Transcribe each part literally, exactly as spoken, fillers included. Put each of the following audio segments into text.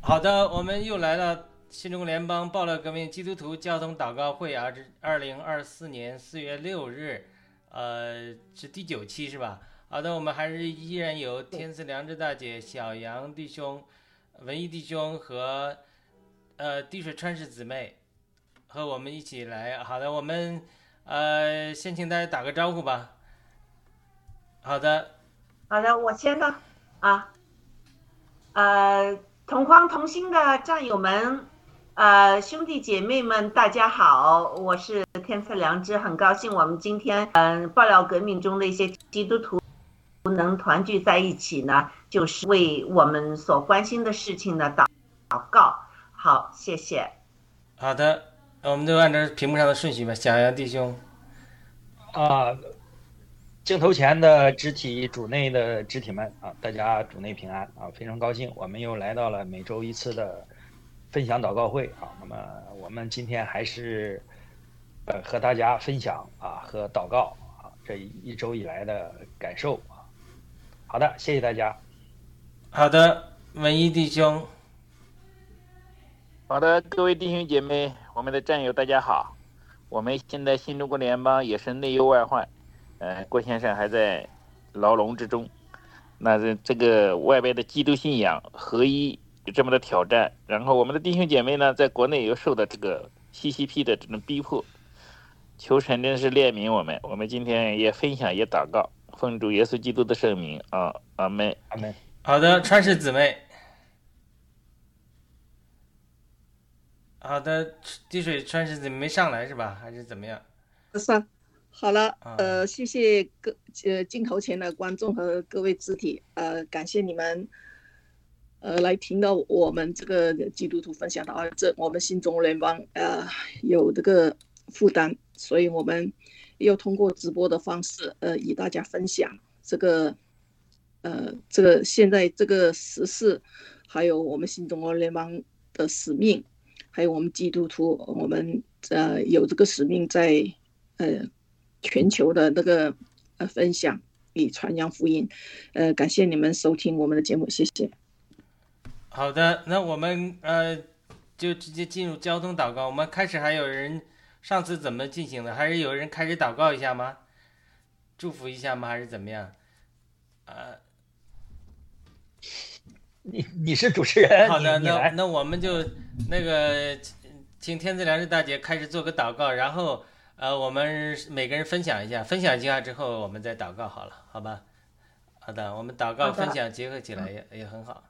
好的，我们又来了新中国联邦爆料革命基督徒交通祷告会啊，这二零二四年四月六日，呃，是第九期是吧？好的，我们还是依然有天赐良知大姐、小杨弟兄、文艺弟兄和呃滴水川氏姊妹和我们一起来。好的，我们呃先请大家打个招呼吧。好的， 好的，我先呢啊，呃，同框同心的战友们，呃，兄弟姐妹们，大家好，我是天赐良知，很高兴我们今天嗯、呃、爆料革命中的一些基督徒能团聚在一起呢，就是为我们所关心的事情呢祷祷告。好，谢谢。 好的，我们就按照屏幕上的顺序吧。小杨弟兄， 啊，镜头前的肢体、主内的肢体们啊，大家主内平安啊！非常高兴，我们又来到了每周一次的分享祷告会啊。那么我们今天还是呃和大家分享啊和祷告啊这一周以来的感受啊。好的，谢谢大家。 好的，文艺弟兄， 好的，各位弟兄姐妹，我们的战友大家好。我们现在新中国联邦也是内忧外患，呃，郭先生还在牢笼之中。那这这个外边的基督信仰合一有这么的挑战，然后我们的弟兄姐妹呢，在国内又受到这个 C C P 的这种逼迫，求神真是怜悯我们。我们今天也分享也祷告，奉主耶稣基督的圣名啊，阿门， 阿门。 好的，川氏姊妹，好的，滴水川氏姊妹没上来是吧？还是怎么样？ 上好了， 啊呃，谢谢各呃镜头前的观众和各位肢体，呃，感谢你们，呃，来听到我们这个基督徒分享到这，我们新中国联邦呃有这个负担，所以我们又通过直播的方式，呃，与大家分享这个，呃，这个现在这个时事，还有我们新中国联邦的使命，还有我们基督徒，我们呃有这个使命在呃。全球的那个呃分享与传扬福音，呃，感谢你们收听我们的节目，谢谢。 好的，那我们呃就直接进入交通祷告。我们开始还有人上次怎么进行的？还是有人开始祷告一下吗？祝福一下吗？还是怎么样？呃， 你你是主持人， 好的，那你你来。 那我们就那个请天赐良知大姐开始做个祷告，然后呃我们每个人分享一下，分享一下之后我们再祷告好了，好吧？好的，我们祷告好的分享结合起来也也很好。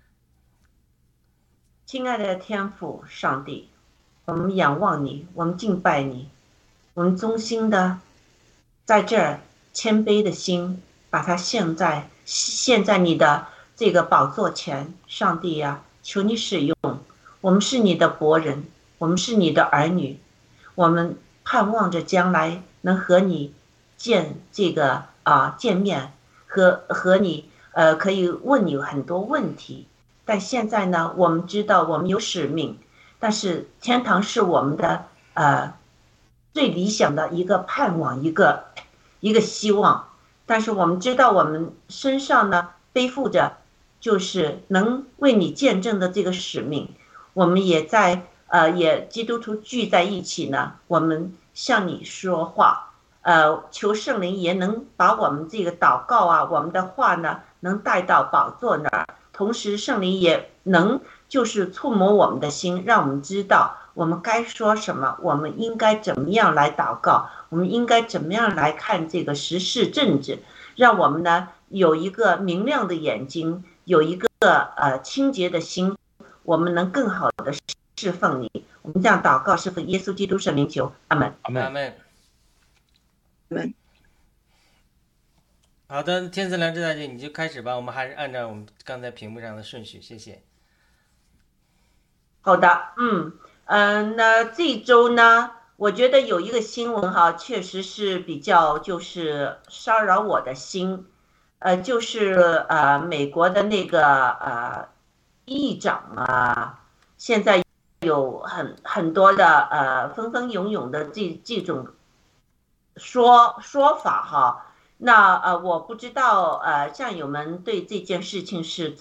亲爱的天父上帝，我们仰望你，我们敬拜你，我们衷心的在这儿谦卑的心，把它献在献在你的这个宝座前。上帝呀、啊，求你使用我们，是你的伯人，我们是你的儿女，我们盼望着将来能和你见这个啊见面，和和你呃可以问你很多问题。但现在呢，我们知道我们有使命，但是天堂是我们的呃最理想的一个盼望，一个一个希望。但是我们知道我们身上呢背负着就是能为你见证的这个使命。我们也在呃也基督徒聚在一起呢，我们向你说话，呃求圣灵也能把我们这个祷告啊，我们的话呢能带到宝座那儿。同时圣灵也能就是触摸我们的心，让我们知道我们该说什么，我们应该怎么样来祷告，我们应该怎么样来看这个时事政治，让我们呢有一个明亮的眼睛，有一个呃清洁的心，我们能更好的侍奉你。我们这样祷告是奉耶稣基督圣名求，阿门， 阿门， 阿门。 阿门。 好的，天赐良知大姐，你就开始吧。我们还是按照我们刚才屏幕上的顺序，谢谢。 好的，嗯嗯、呃，那这一周呢，我觉得有一个新闻哈，确实是比较就是骚扰我的心，呃，就是呃美国的那个呃议长啊，现在有很很多的呃纷纷涌涌的这这种说说法哈。那呃，我不知道呃，战友们对这件事情是怎么一，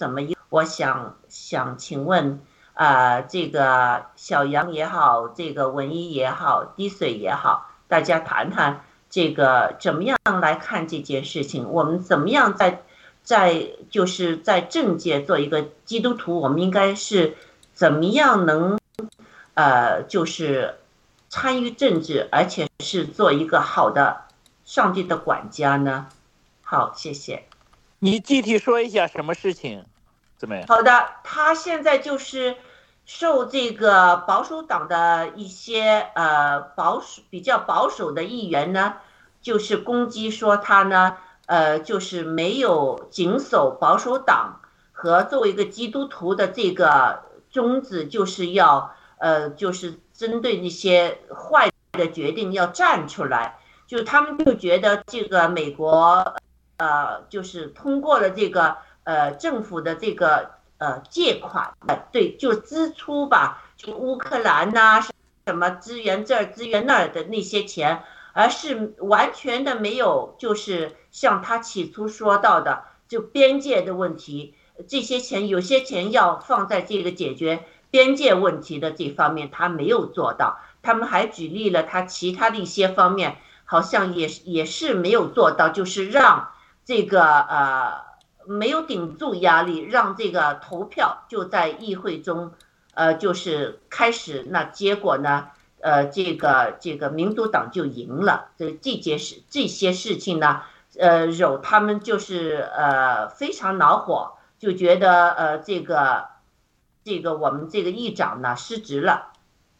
我想想请问，呃，这个小杨也好，这个文一也好，滴水也好，大家谈谈这个怎么样来看这件事情？我们怎么样在在就是在政界做一个基督徒，我们应该是怎么样能呃就是参与政治，而且是做一个好的上帝的管家呢？好，谢谢。 你具体说一下什么事情，怎么样？ 好的，他现在就是受这个保守党的一些呃保守比较保守的议员呢，就是攻击说他呢，呃，就是没有谨守保守党和作为一个基督徒的这个宗旨，就是要呃，就是针对那些坏的决定要站出来，就他们就觉得这个美国呃，就是通过了这个呃政府的这个呃借款，呃对，就支出吧，就乌克兰呐、啊，什么支援这儿支援那儿的那些钱，而是完全的没有，就是像他起初说到的，就边界的问题，这些钱有些钱要放在这个解决边界问题的这方面，他没有做到。他们还举例了他其他的一些方面，好像也也是没有做到，就是让这个呃没有顶住压力，让这个投票就在议会中，呃，就是开始，那结果呢，呃，这个这个民主党就赢了。这这件事这些事情呢，呃，惹他们就是呃非常恼火，就觉得呃这个这个我们这个议长呢失职了。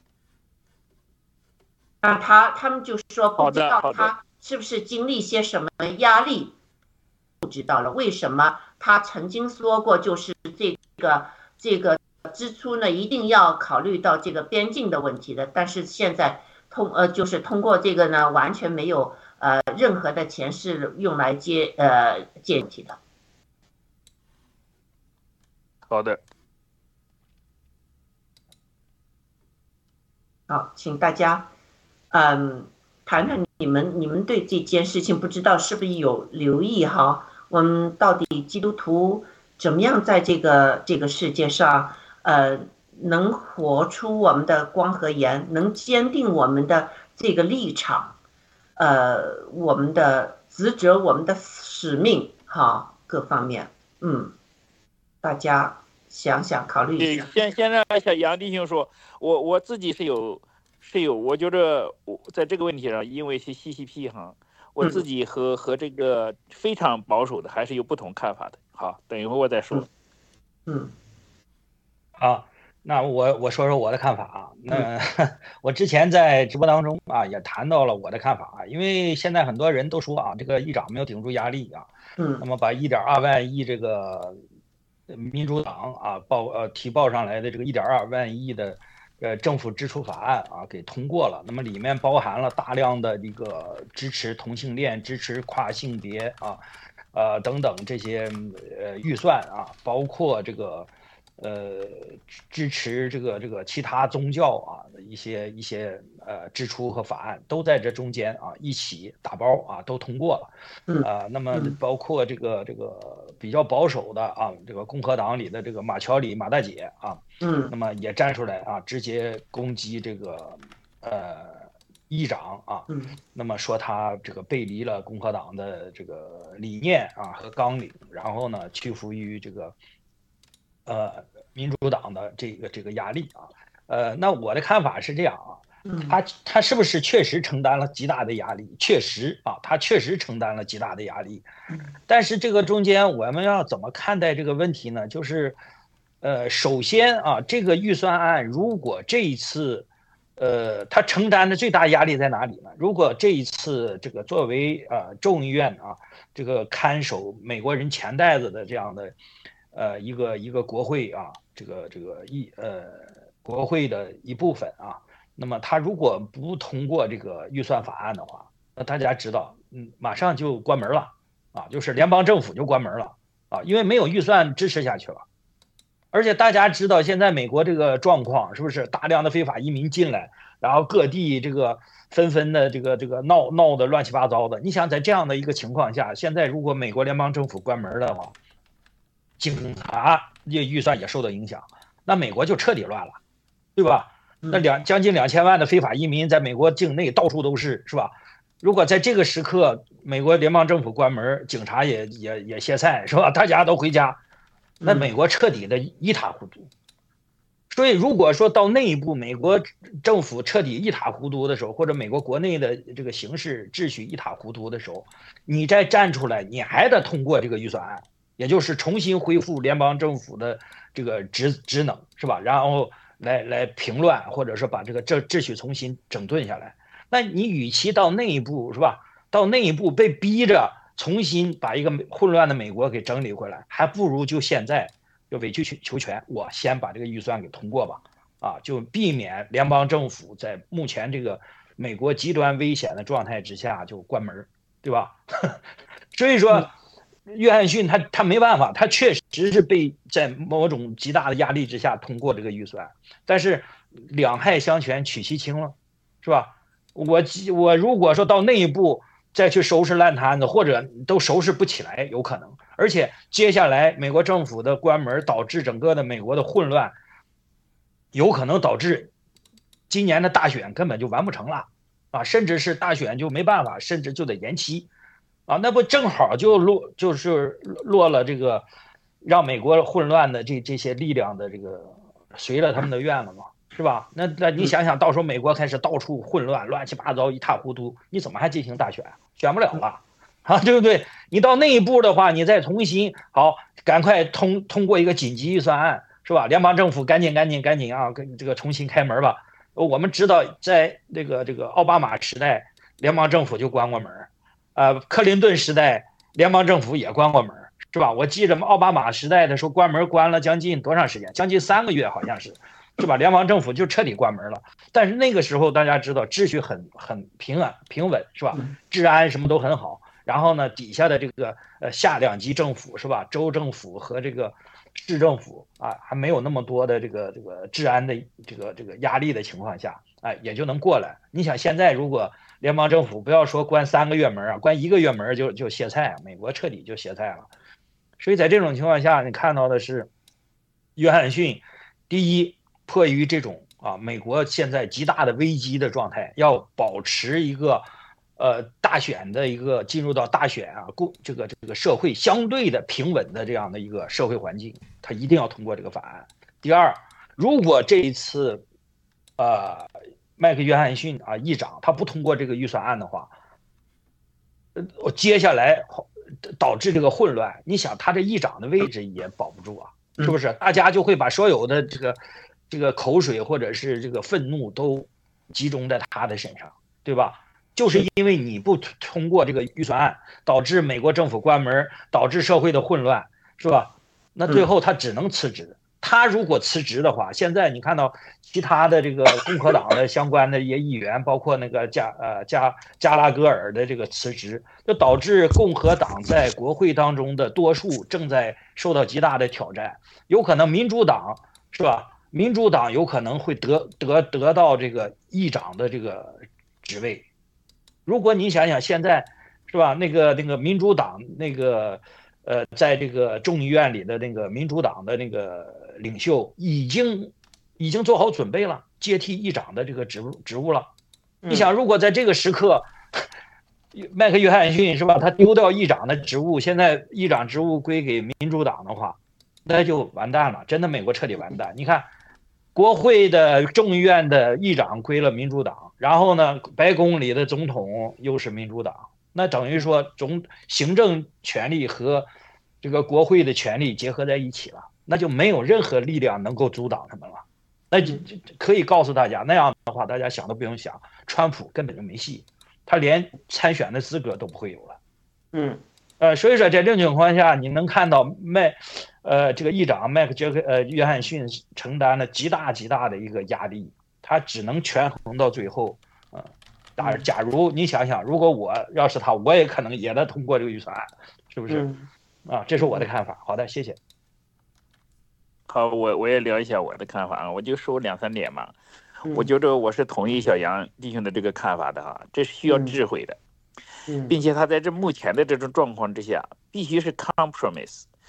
啊，他他们就说不知道他是不是经历些什么压力。不知道了，为什么他曾经说过，就是这个这个支出呢，一定要考虑到这个边境的问题的，但是现在通呃就是通过这个呢，完全没有呃任何的钱是用来接呃解题的。 好的， 好，请大家嗯谈谈你们你们对这件事情，不知道是不是有留意哈？我们到底基督徒怎么样在这个这个世界上，呃，能活出我们的光和盐，能坚定我们的这个立场，呃，我们的职责，我们的使命，哈，各方面，嗯，大家想想，考虑一下。 先先让小杨弟兄说，我我自己是有是有，我觉得我在这个问题上，因为是 C C P 哈。我自己和和这个非常保守的还是有不同看法的。好，等一会儿我再说。 嗯， 啊，那我我说说我的看法啊。那我之前在直播当中啊也谈到了我的看法啊，因为现在很多人都说啊，这个议长没有顶住压力啊， 嗯， 那么把一点二万亿这个民主党啊报呃提报上来的这个一点二万亿的。呃，政府支出法案啊，给通过了。那么里面包含了大量的这个支持同性恋、支持跨性别啊，呃等等这些呃预算啊，包括这个呃支持这个这个其他宗教啊的一些一些呃支出和法案，都在这中间啊一起打包啊都通过了。 嗯啊，那么包括这个这个比较保守的啊，这个共和党里的这个马乔里马大姐啊。 嗯， 那么也站出来啊，直接攻击这个呃议长啊， 嗯， 那么说他这个背离了共和党的这个理念啊和纲领，然后呢屈服于这个呃民主党的这个这个压力啊，呃，那我的看法是这样啊，他他是不是确实承担了极大的压力？确实啊，他确实承担了极大的压力，但是这个中间我们要怎么看待这个问题呢？就是。呃，首先啊，这个预算案如果这一次，呃，他承担的最大压力在哪里呢？如果这一次这个作为呃众议院啊，这个看守美国人钱袋子的这样的，呃一个一个国会啊，这个这个一呃国会的一部分啊，那么他如果不通过这个预算法案的话，那大家知道，嗯，马上就关门了啊，就是联邦政府就关门了啊，因为没有预算支持下去了。而且大家知道现在美国这个状况是不是大量的非法移民进来，然后各地这个纷纷的这个这个闹闹的乱七八糟的。你想在这样的一个情况下，现在如果美国联邦政府关门的话， 警察也预算也受到影响，那美国就彻底乱了，对吧？那两将近两千万的非法移民在美国境内到处都是，是吧？如果在这个时刻，美国联邦政府关门，警察也也也歇菜，是吧？大家都回家，那美国彻底的一塌糊涂。所以，如果说到那一步，美国政府彻底一塌糊涂的时候，或者美国国内的这个形势秩序一塌糊涂的时候，你再站出来，你还得通过这个预算案，也就是重新恢复联邦政府的这个职职能，是吧？然后来来平乱，或者说把这个秩秩序重新整顿下来。那你与其到那一步，是吧？到那一步被逼着重新把一个混乱的美国给整理回来，还不如就现在就委曲求全，我先把这个预算给通过吧，啊，就避免联邦政府在目前这个美国极端危险的状态之下就关门，对吧？所以说，约翰逊他他没办法，他确实是被在某种极大的压力之下通过这个预算，但是两害相权取其轻了，是吧？我我如果说到那一步再去收拾烂摊子，或者都收拾不起来，有可能。而且接下来美国政府的关门导致整个的美国的混乱，有可能导致今年的大选根本就完不成了啊，甚至是大选就没办法，甚至就得延期啊，那不正好就落就是落了这个让美国混乱的这这些力量的这个随了他们的愿了吗？是吧？那那你想想到时候美国开始到处混乱，乱七八糟一塌糊涂，你怎么还进行大选？选不了了啊，对不对？你到那一步的话，你再重新好，赶快通通过一个紧急预算案，是吧？联邦政府赶紧赶紧赶紧啊，跟这个重新开门吧。我们知道，在这个这个奥巴马时代，联邦政府就关过门，呃，克林顿时代联邦政府也关过门，是吧？我记得奥巴马时代的时候，关门关了将近多长时间？将近三个月，好像是。是吧？联邦政府就彻底关门了。但是那个时候大家知道秩序很很平安平稳，是吧？治安什么都很好。然后呢，底下的这个呃下两级政府，是吧？州政府和这个市政府啊，还没有那么多的这个这个治安的这个这个压力的情况下，哎，也就能过来。你想现在如果联邦政府不要说关三个月门啊，关一个月门就就歇菜，美国彻底就歇菜了。所以在这种情况下，你看到的是约翰逊第一。迫于这种啊，美国现在极大的危机的状态，要保持一个呃大选的一个进入到大选啊，共这个这个社会相对的平稳的这样的一个社会环境，他一定要通过这个法案。第二，如果这一次呃麦克约翰逊啊议长他不通过这个预算案的话，呃，接下来导致这个混乱，你想他这议长的位置也保不住啊，是不是？大家就会把所有的这个。这个口水或者是这个愤怒都集中在他的身上，对吧？就是因为你不通过这个预算案，导致美国政府关门，导致社会的混乱，是吧？那最后他只能辞职。他如果辞职的话，现在你看到其他的这个共和党的相关的一些议员，包括那个加呃加加拉戈尔的这个辞职，就导致共和党在国会当中的多数正在受到极大的挑战，有可能民主党，是吧？民主党有可能会得得得到这个议长的这个职位。如果你想想现在，是吧？那个那个民主党那个呃，在这个众议院里的那个民主党的那个领袖已经已经做好准备了，接替议长的这个职务职务了。你想，如果在这个时刻，麦克约翰逊是吧？他丢掉议长的职务，现在议长职务归给民主党的话，那就完蛋了，真的美国彻底完蛋。你看。国会的众议院的议长归了民主党，然后呢，白宫里的总统又是民主党，那等于说总行政权力和这个国会的权力结合在一起了，那就没有任何力量能够阻挡他们了。那就可以告诉大家，那样的话，大家想都不用想，川普根本就没戏，他连参选的资格都不会有了。 嗯， 呃，所以说在这种情况下，你能看到麦。呃，这个议长麦克杰克呃约翰逊承担了极大极大的一个压力，他只能权衡到最后。呃，当然，假如你想想，如果我要是他，我也可能也能通过这个预算案，是不是？ 嗯、 啊，这是我的看法。好的，谢谢。 好，我我也聊一下我的看法啊，我就说两三点嘛。嗯、我觉得我是同意小杨弟兄的这个看法的哈，这是需要智慧的， 嗯、 并且他在这目前的这种状况之下，必须是 compromise。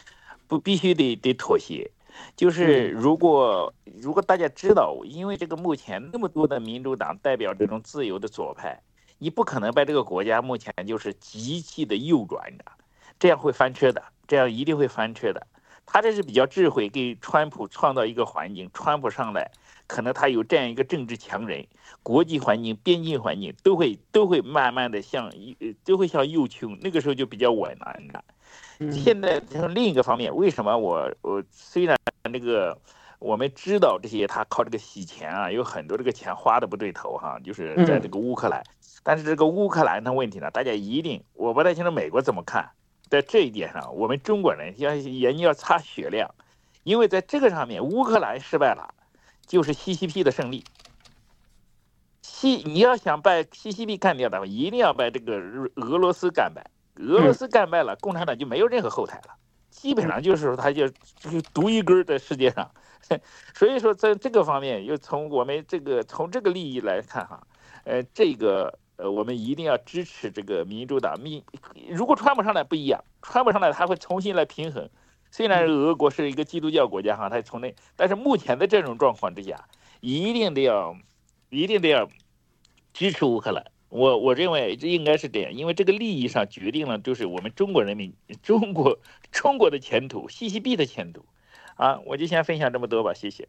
不必须得得妥协。就是如果如果大家知道，因为这个目前那么多的民主党代表这种自由的左派，你不可能把这个国家目前就是极其的右转的，这样会翻车的，这样一定会翻车的。他这是比较智慧，给川普创造一个环境，川普上来，可能他有这样一个政治强人，国际环境、边境环境都会都会慢慢的向都会向右倾，那个时候就比较稳了。现在从另一个方面，为什么我我虽然那个我们知道这些他靠这个洗钱啊，有很多这个钱花的不对头哈，就是在这个乌克兰，但是这个乌克兰的问题呢，大家一定我不太清楚美国怎么看。在这一点上，我们中国人要也要擦血量，因为在这个上面，乌克兰失败了，就是西西皮的胜利。西你要想把西西皮干掉的话，一定要把这个俄罗斯干败。俄罗斯干败了，共产党就没有任何后台了，基本上就是说他就独一根在世界上。所以说在这个方面，又从我们这个从这个利益来看哈，呃，这个。呃，我们一定要支持这个民主党。民如果川普上来不一样，川普上来他会重新来平衡。虽然俄国是一个基督教国家哈，他从那，但是目前的这种状况之下，一定得要，一定得要支持乌克兰。我我认为这应该是这样，因为这个利益上决定了，就是我们中国人民、中国中国的前途，西西币的前途。啊，我就先分享这么多吧，谢谢。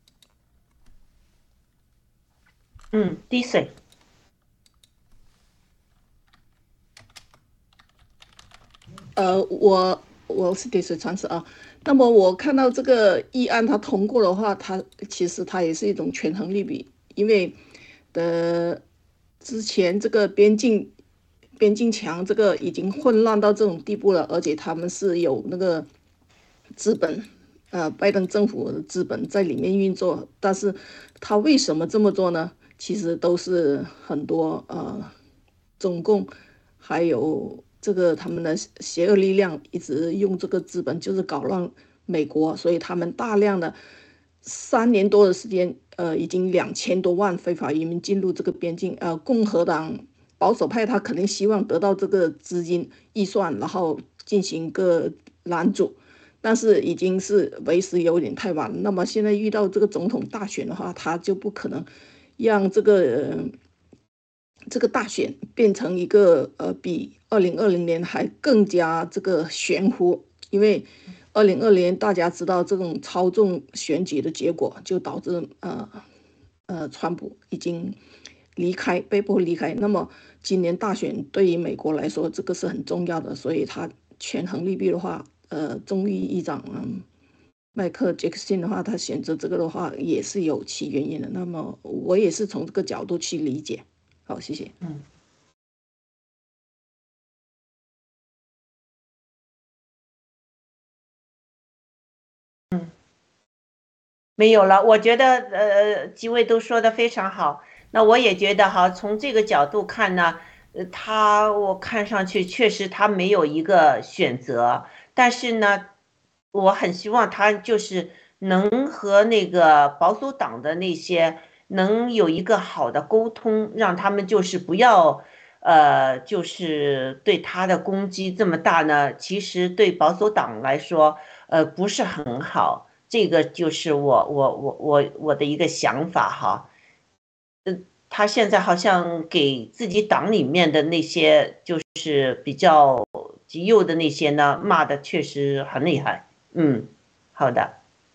嗯 ，D C。 呃，我我是滴水穿石啊。那么我看到这个议案它通过的话，它其实它也是一种权衡利弊，因为的之前这个边境边境墙这个已经混乱到这种地步了，而且他们是有那个资本，呃，拜登政府的资本在里面运作，但是他为什么这么做呢？其实都是很多呃中共还有。这个他们的邪恶力量一直用这个资本，就是搞乱美国，所以他们大量的三年多的时间，呃，已经两千多万非法移民进入这个边境。呃，共和党保守派他肯定希望得到这个资金预算，然后进行一个拦阻，但是已经是为时有点太晚了。那么现在遇到这个总统大选的话，他就不可能让这个。呃这个大选变成一个呃比二零二零年还更加这个玄乎，因为二零二零年大家知道这种操纵选举的结果，就导致呃呃川普已经离开，被迫离开。那么今年大选对于美国来说，这个是很重要的，所以他权衡利弊的话，呃，众议议长嗯麦克杰克逊的话，他选择这个的话也是有其原因的。那么我也是从这个角度去理解。好，谢谢。 嗯，嗯，没有了。我觉得呃，几位都说的非常好。那我也觉得哈，从这个角度看呢，呃，他我看上去确实他没有一个选择，但是呢，我很希望他就是能和那个保守党的那些。能有一个好的沟通，让他们就是不要，呃，就是对他的攻击这么大呢。其实对保守党来说，呃，不是很好。这个就是我我我我我的一个想法哈。呃，他现在好像给自己党里面的那些就是比较极右的那些呢，骂的确实很厉害。嗯，好的。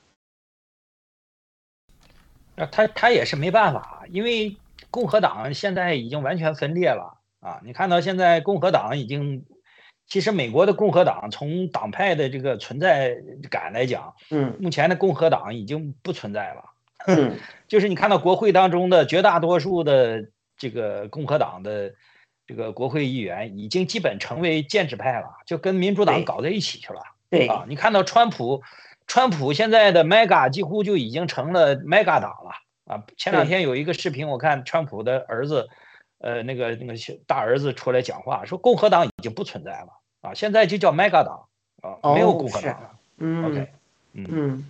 他他也是没办法，因为共和党现在已经完全分裂了啊！你看到现在共和党已经，其实美国的共和党从党派的这个存在感来讲， 嗯， 目前的共和党已经不存在了。 嗯， 就是你看到国会当中的绝大多数的这个共和党的这个国会议员已经基本成为建制派了，就跟民主党搞在一起去了。 对啊，你看到川普。川普现在的 mega 几乎就已经成了 mega 党了啊！前两天有一个视频，我看川普的儿子，呃，那个那个大儿子出来讲话，说共和党已经不存在了啊，现在就叫 mega 党啊，没有共和党了。 嗯 ，OK， 嗯嗯。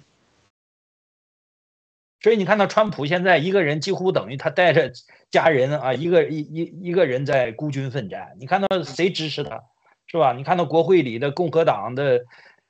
所以你看到川普现在一个人几乎等于他带着家人啊，一个一一一个人在孤军奋战。你看到谁支持他，是吧？你看到国会里的共和党的。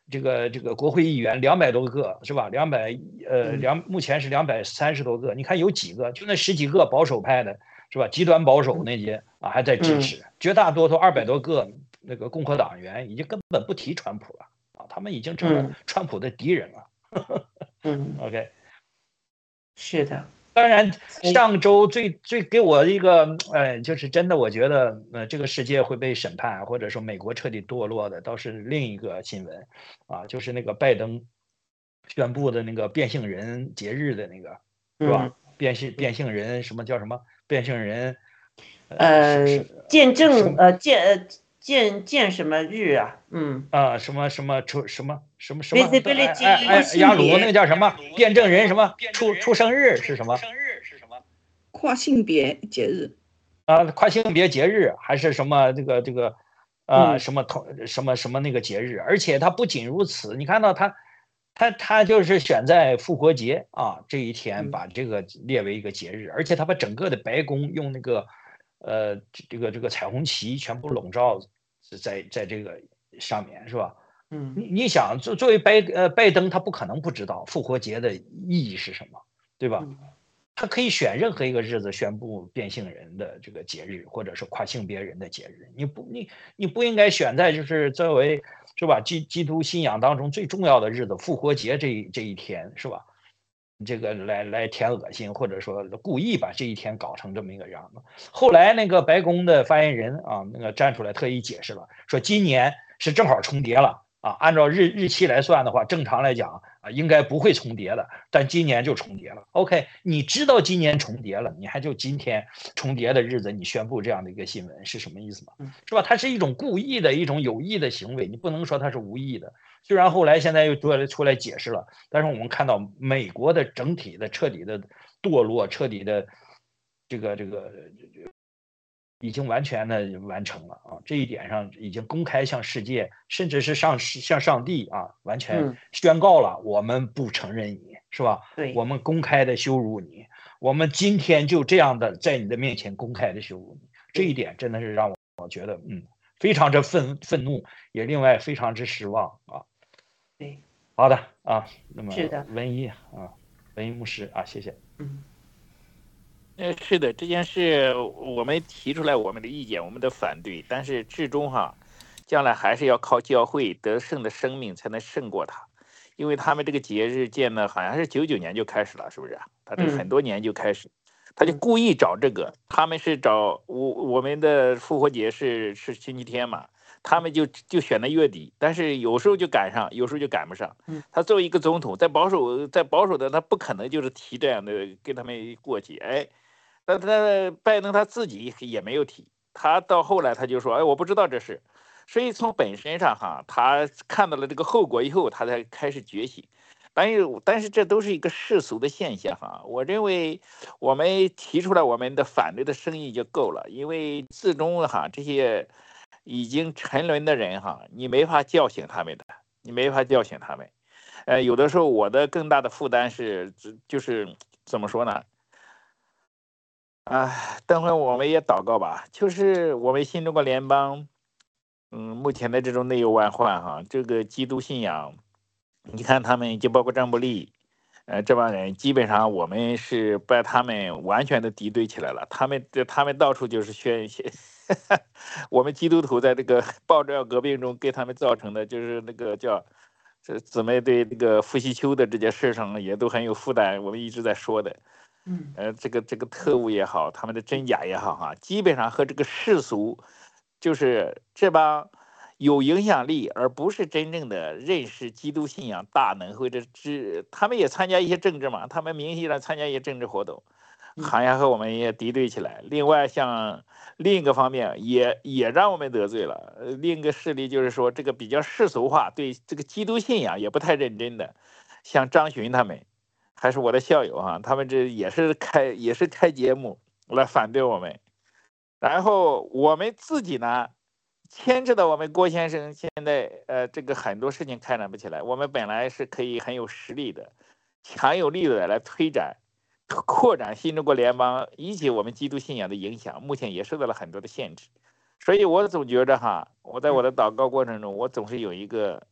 这个这个国会议员两百多个是吧？两百呃两目前是两百三十多个，你看有几个？就那十几个保守派的是吧？极端保守那些啊还在支持，绝大多数二百多个那个共和党员已经根本不提川普了啊，他们已经成了川普的敌人了。 嗯 ，OK， 是的。 当然，上周最最给我一个，呃，就是真的，我觉得，呃，这个世界会被审判，或者说美国彻底堕落的，倒是另一个新闻，啊，就是那个拜登宣布的那个变性人节日的那个，是吧？变性变性人什么叫什么变性人？ 呃，见证呃见呃见见什么日啊？嗯啊，什么什么出什么什么什么？哎 ，visibility 哎，雅鲁那个叫什么？辩证人什么出出生日是什么？ 跨性别节日啊，跨性别节日还是什么这个这个啊什么同什么什么那个节日？而且他不仅如此，你看到他他他就是选在复活节啊这一天把这个列为一个节日，而且他把整个的白宫用那个呃这个这个彩虹旗全部笼罩在在这个上面，是吧？ 嗯， 你你想作作为拜呃拜登，他不可能不知道复活节的意义是什么，对吧？他可以选任何一个日子宣布变性人的这个节日，或者是跨性别人的节日。你不你你不应该选在就是作为是吧基基督信仰当中最重要的日子复活节这这一天，是吧？这个来来添恶心，或者说故意把这一天搞成这么一个样子。后来那个白宫的发言人啊，那个站出来特意解释了，说今年是正好重叠了啊，按照日日期来算的话，正常来讲啊应该不会重叠的，但今年就重叠了。OK， 你知道今年重叠了，你还就今天重叠的日子你宣布这样的一个新闻是什么意思吗？是吧？它是一种故意的一种有意的行为，你不能说它是无意的。虽然后来现在又出来出来解释了，但是我们看到美国的整体的彻底的堕落，彻底的这个这个已经完全的完成了啊！这一点上已经公开向世界，甚至是上向上帝啊，完全宣告了我们不承认你，是吧？ 对， 我们公开的羞辱你，我们今天就这样的在你的面前公开的羞辱你，这一点真的是让我觉得嗯非常之愤愤怒，也另外非常之失望啊！ 对， 好的啊，那么是的， 文一啊，文一牧师啊，谢谢。 嗯， 呃，是的，这件事我们提出来我们的意见，我们的反对，但是至终哈，将来还是要靠教会得胜的生命才能胜过他，因为他们这个节日建呢，好像是九九年就开始了，是不是？他这很多年就开始，他就故意找这个，他们是找我我们的复活节是是星期天嘛。他们就就选在月底，但是有时候就赶上，有时候就赶不上。他作为一个总统，在保守在保守的，他不可能就是提这样的跟他们过节。哎，但他拜登他自己也没有提，他到后来他就说，哎，我不知道这事。所以从本身上哈，他看到了这个后果以后，他才开始觉醒。但是但是这都是一个世俗的现象哈。我认为我们提出来我们的反对的声音就够了，因为最终哈这些。已经沉沦的人哈，你没法叫醒他们的，你没法叫醒他们。呃，有的时候我的更大的负担是，就是怎么说呢？啊，等会我们也祷告吧。就是我们新中国联邦，嗯，目前的这种内忧外患哈，这个基督信仰，你看他们就包括张伯利，呃，这帮人基本上我们是把他们完全的敌对起来了。他们他们到处就是宣泄。我们基督徒在这个爆料革命中给他们造成的就是那个叫这姊妹对这个傅西秋的这件事上也都很有负担，我们一直在说的， 嗯， 呃，这个这个特务也好，他们的真假也好哈，基本上和这个世俗，就是这帮有影响力而不是真正的认识基督信仰大能或者知，他们也参加一些政治嘛，他们名义上参加一些政治活动。好像和我们也敌对起来。另外，像另一个方面也也让我们得罪了。另一个势力就是说，这个比较世俗化，对这个基督信仰也不太认真的，像张巡他们，还是我的校友哈，他们这也是开也是开节目来反对我们。然后我们自己呢，牵扯到我们郭先生现在呃这个很多事情开展不起来。我们本来是可以很有实力的、强有力的来推展。扩展新中国联邦以及我们基督信仰的影响，目前也受到了很多的限制，所以我总觉得哈，我在我的祷告过程中，我总是有一个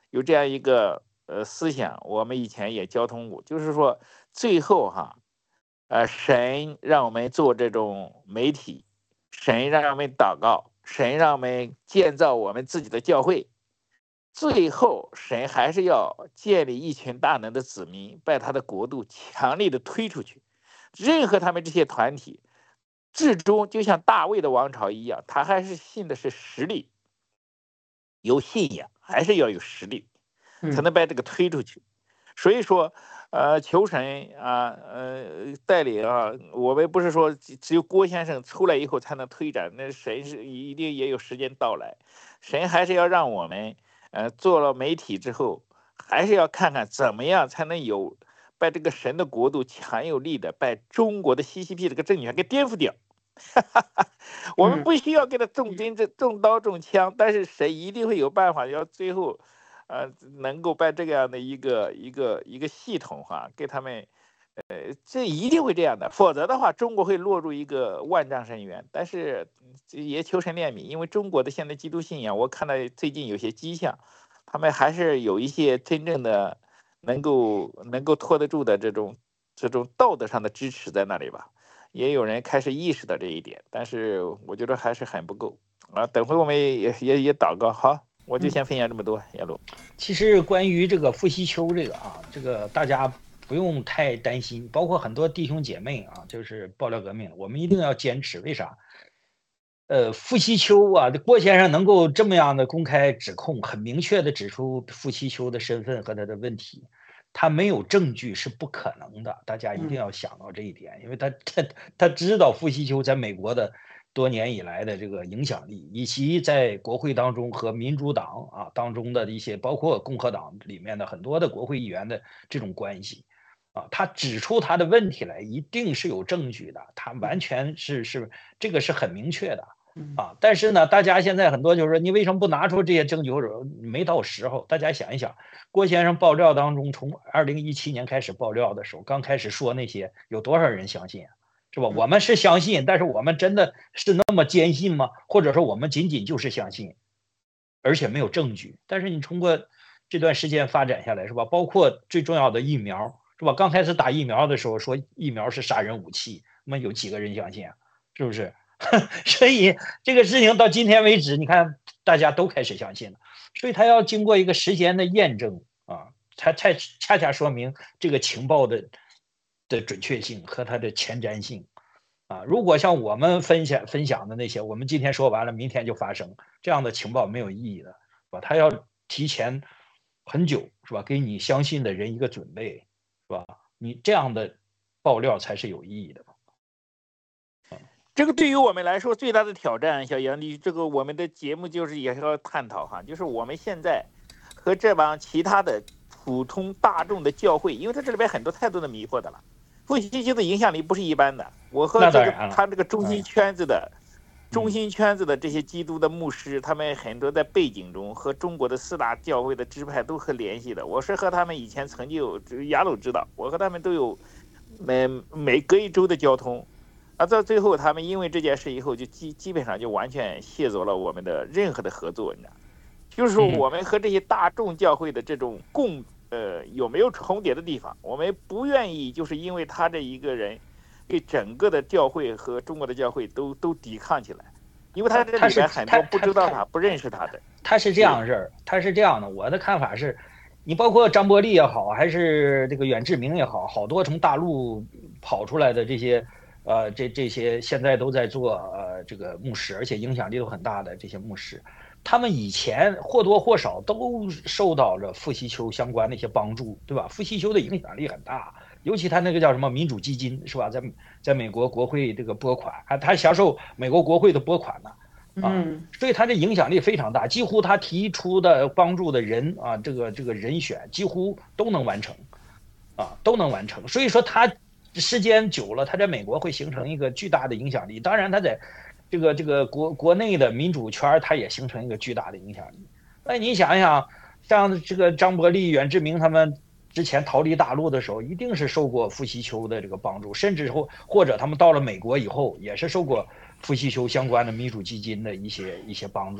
有这样一个呃思想，我们以前也交通过，就是说最后哈，呃，神让我们做这种媒体，神让我们祷告，神让我们建造我们自己的教会，最后神还是要建立一群大能的子民，把他的国度强力的推出去。任何他们这些团体，至终就像大卫的王朝一样，他还是信的是实力，有信仰，还是要有实力，才能把这个推出去。所以说，呃，求神啊，呃，带领啊，我们不是说只有郭先生出来以后才能推展，那神是一定也有时间到来，神还是要让我们，呃，做了媒体之后，还是要看看怎么样才能有把这个神的国度强有力的把中国的 C C P 这个政权给颠覆掉。我们不需要给他种针子、种刀、种枪，但是神一定会有办法，要最后。呃，能够把这样的一个一个一个系统哈，给他们，呃，这一定会这样的，否则的话，中国会落入一个万丈深渊。但是也求神怜悯，因为中国的现在基督信仰，我看到最近有些迹象，他们还是有一些真正的能够能够拖得住的这种这种道德上的支持在那里吧。也有人开始意识到这一点，但是我觉得还是很不够啊。等会我们也也也祷告好。我就先分享这么多，亚璐。 其实关于这个傅西秋这个啊，这个大家不用太担心，包括很多弟兄姐妹啊，就是爆料革命，我们一定要坚持。为啥？呃，傅西秋啊，郭先生能够这么样的公开指控，很明确的指出傅西秋的身份和他的问题，他没有证据是不可能的，大家一定要想到这一点，因为他他他知道傅西秋在美国的。多年以来的这个影响力，以及在国会当中和民主党啊当中的一些，包括共和党里面的很多的国会议员的这种关系，啊，他指出他的问题来，一定是有证据的，他完全是是这个是很明确的啊。但是呢，大家现在很多就是说，你为什么不拿出这些证据，或者没到时候？大家想一想，郭先生爆料当中，从二零一七年开始爆料的时候，刚开始说那些，有多少人相信啊？是吧？我们是相信，但是我们真的是那么坚信吗？或者说我们仅仅就是相信，而且没有证据？但是你通过这段时间发展下来，是吧？包括最重要的疫苗，是吧？刚开始打疫苗的时候说疫苗是杀人武器，那么有几个人相信啊？是不是？所以这个事情到今天为止，你看大家都开始相信了，所以他要经过一个时间的验证啊，才才恰恰说明这个情报的。的准确性和它的前瞻性，啊，如果像我们分享分享的那些，我们今天说完了，明天就发生，这样的情报没有意义的，是吧？他要提前很久，是吧？给你相信的人一个准备，是吧？你这样的爆料才是有意义的。 这个对于我们来说最大的挑战，小杨，你这个我们的节目就是也是要探讨哈，就是我们现在和这帮其他的普通大众的教会，因为它这里边很多太多的迷惑的了。傅西秋的影响力不是一般的，我和这个他这个中心圈子的、中心圈子的这些基督的牧师，他们很多在背景中和中国的四大教会的支派都很联系的。我是和他们以前曾经有，亚鲁知道，我和他们都有每每隔一周的交通。啊，到最后他们因为这件事以后，就基基本上就完全卸走了我们的任何的合作，你知道，就是说我们和这些大众教会的这种共。呃，有没有重叠的地方？我们不愿意，就是因为他这一个人，给整个的教会和中国的教会都都抵抗起来，因为他这里边很多不知道他、不认识他的。 他是这样事儿，他是这样的。我的看法是，你包括张伯利也好，还是这个阮志明也好，好多从大陆跑出来的这些，呃，这这些现在都在做呃这个牧师，而且影响力都很大的这些牧师。他们以前或多或少都受到了傅西秋相关的一些帮助，对吧？傅西秋的影响力很大，尤其他那个叫什么民主基金，是吧？在在美国国会这个拨款，还他享受美国国会的拨款呢，啊， 嗯， 所以他的影响力非常大，几乎他提出的帮助的人啊，这个这个人选几乎都能完成，啊，都能完成。所以说他时间久了，他在美国会形成一个巨大的影响力。当然，他在这个这个国国内的民主圈，它也形成一个巨大的影响力。那你想想，像这个张伯利、阮志明他们之前逃离大陆的时候，一定是受过傅西秋的这个帮助，甚至或或者他们到了美国以后，也是受过傅西秋相关的民主基金的一些一些帮助的。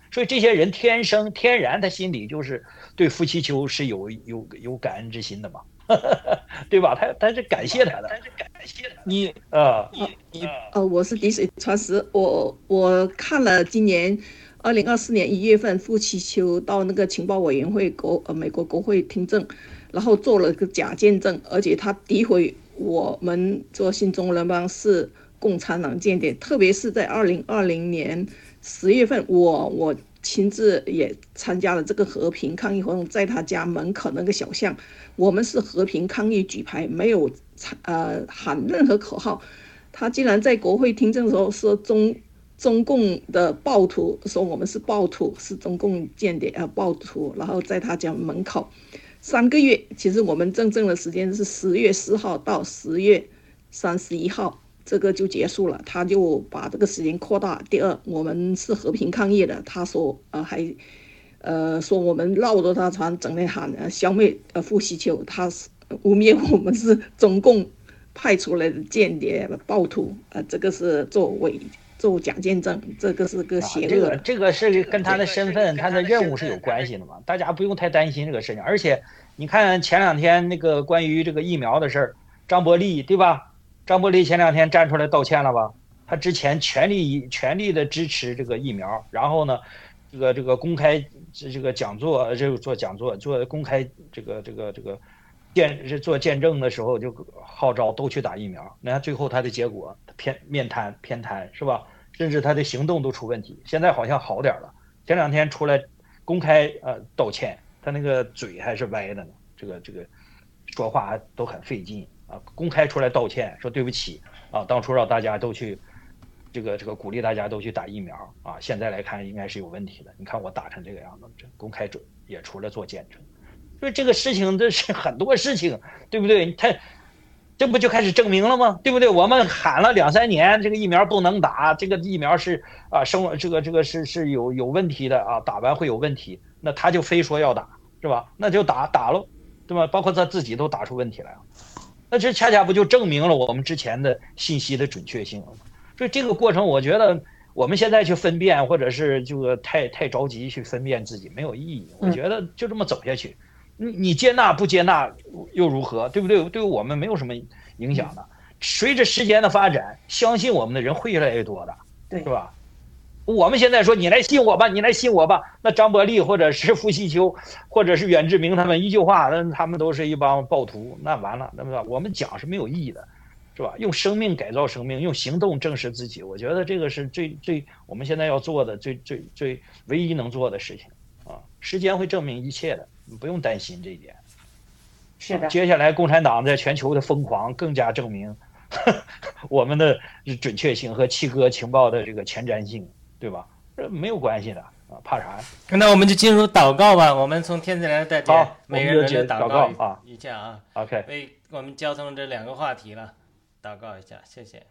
所以这些人天生天然他心里就是对傅其秋是有有有感恩之心的嘛，对吧？他他是感谢他的，他是感谢他。你啊，你你呃，我是滴水穿石，我我看了今年二零二四年一月份傅其秋到那个情报委员会国呃美国国会听证，然后做了个假见证，而且他诋毁我们做新中国联邦是共产党间谍，特别是在二零二零年十月份，我我亲自也参加了这个和平抗议活动，在他家门口那个小巷，我们是和平抗议举牌，没有呃喊任何口号。他竟然在国会听证的时候说中中共的暴徒，说我们是暴徒，是中共间谍呃暴徒，然后在他家门口三个月，其实我们真正的时间是十月四号到十月三十一号。这个就结束了，他就把这个时间扩大。第二，我们是和平抗议的，他说呃还呃说我们绕着他船整天喊呃消灭呃傅其秋，他是污蔑我们是中共派出来的间谍暴徒，呃这个是作伪做假见证，这个是个邪恶的、 啊、这个这个是跟他的身份、他的任务是有关系的嘛，大家不用太担心这个事情。而且你看前两天那个关于这个疫苗的事儿，张伯蛎对吧？张伯蛎前两天站出来道歉了吧？他之前全力全力的支持这个疫苗，然后呢，这个这个公开这个讲座，这个做讲座做公开这个这个这个见做见证的时候就号召都去打疫苗。你看最后他的结果偏面瘫偏瘫是吧？甚至他的行动都出问题。现在好像好点了，前两天出来公开呃道歉，他那个嘴还是歪的呢，这个这个说话都很费劲。啊，公开出来道歉，说对不起啊，当初让大家都去，这个这个鼓励大家都去打疫苗啊，现在来看应该是有问题的。你看我打成这个样子，这公开准也出来做见证，所以这个事情这是很多事情，对不对？他这不就开始证明了吗？对不对？我们喊了两三年，这个疫苗不能打，这个疫苗是啊生这个这个是是有有问题的啊，打完会有问题，那他就非说要打，是吧？那就打打喽，对吧？包括他自己都打出问题来了。那这恰恰不就证明了我们之前的信息的准确性了吗？所以这个过程，我觉得我们现在去分辨，或者是这个太太着急去分辨自己没有意义。我觉得就这么走下去，你你接纳不接纳又如何？对不对？对我们没有什么影响的。随着时间的发展，相信我们的人会越来越多的， 对， 是吧？我们现在说你来信我吧，你来信我吧，那张伯蛎或者是傅其秋或者是阮志明他们一句话，那他们都是一帮暴徒，那完了，那么我们讲是没有意义的，是吧？用生命改造生命，用行动证实自己，我觉得这个是最最我们现在要做的最最最唯一能做的事情啊！时间会证明一切的，你不用担心这一点。 是的， 接下来共产党在全球的疯狂更加证明呵呵我们的准确性和七哥情报的这个前瞻性。对吧？这没有关系的啊，怕啥？ 那我们就进入祷告吧。我们从天赐来的代每人轮流祷告啊一下啊。 OK， 为我们交通这两个话题了，祷告一下，谢谢。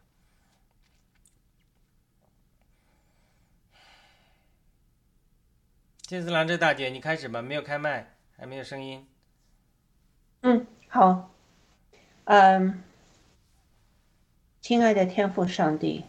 天赐兰这大姐，你开始吧，没有开麦，还没有声音。 嗯，好。嗯，亲爱的天父上帝。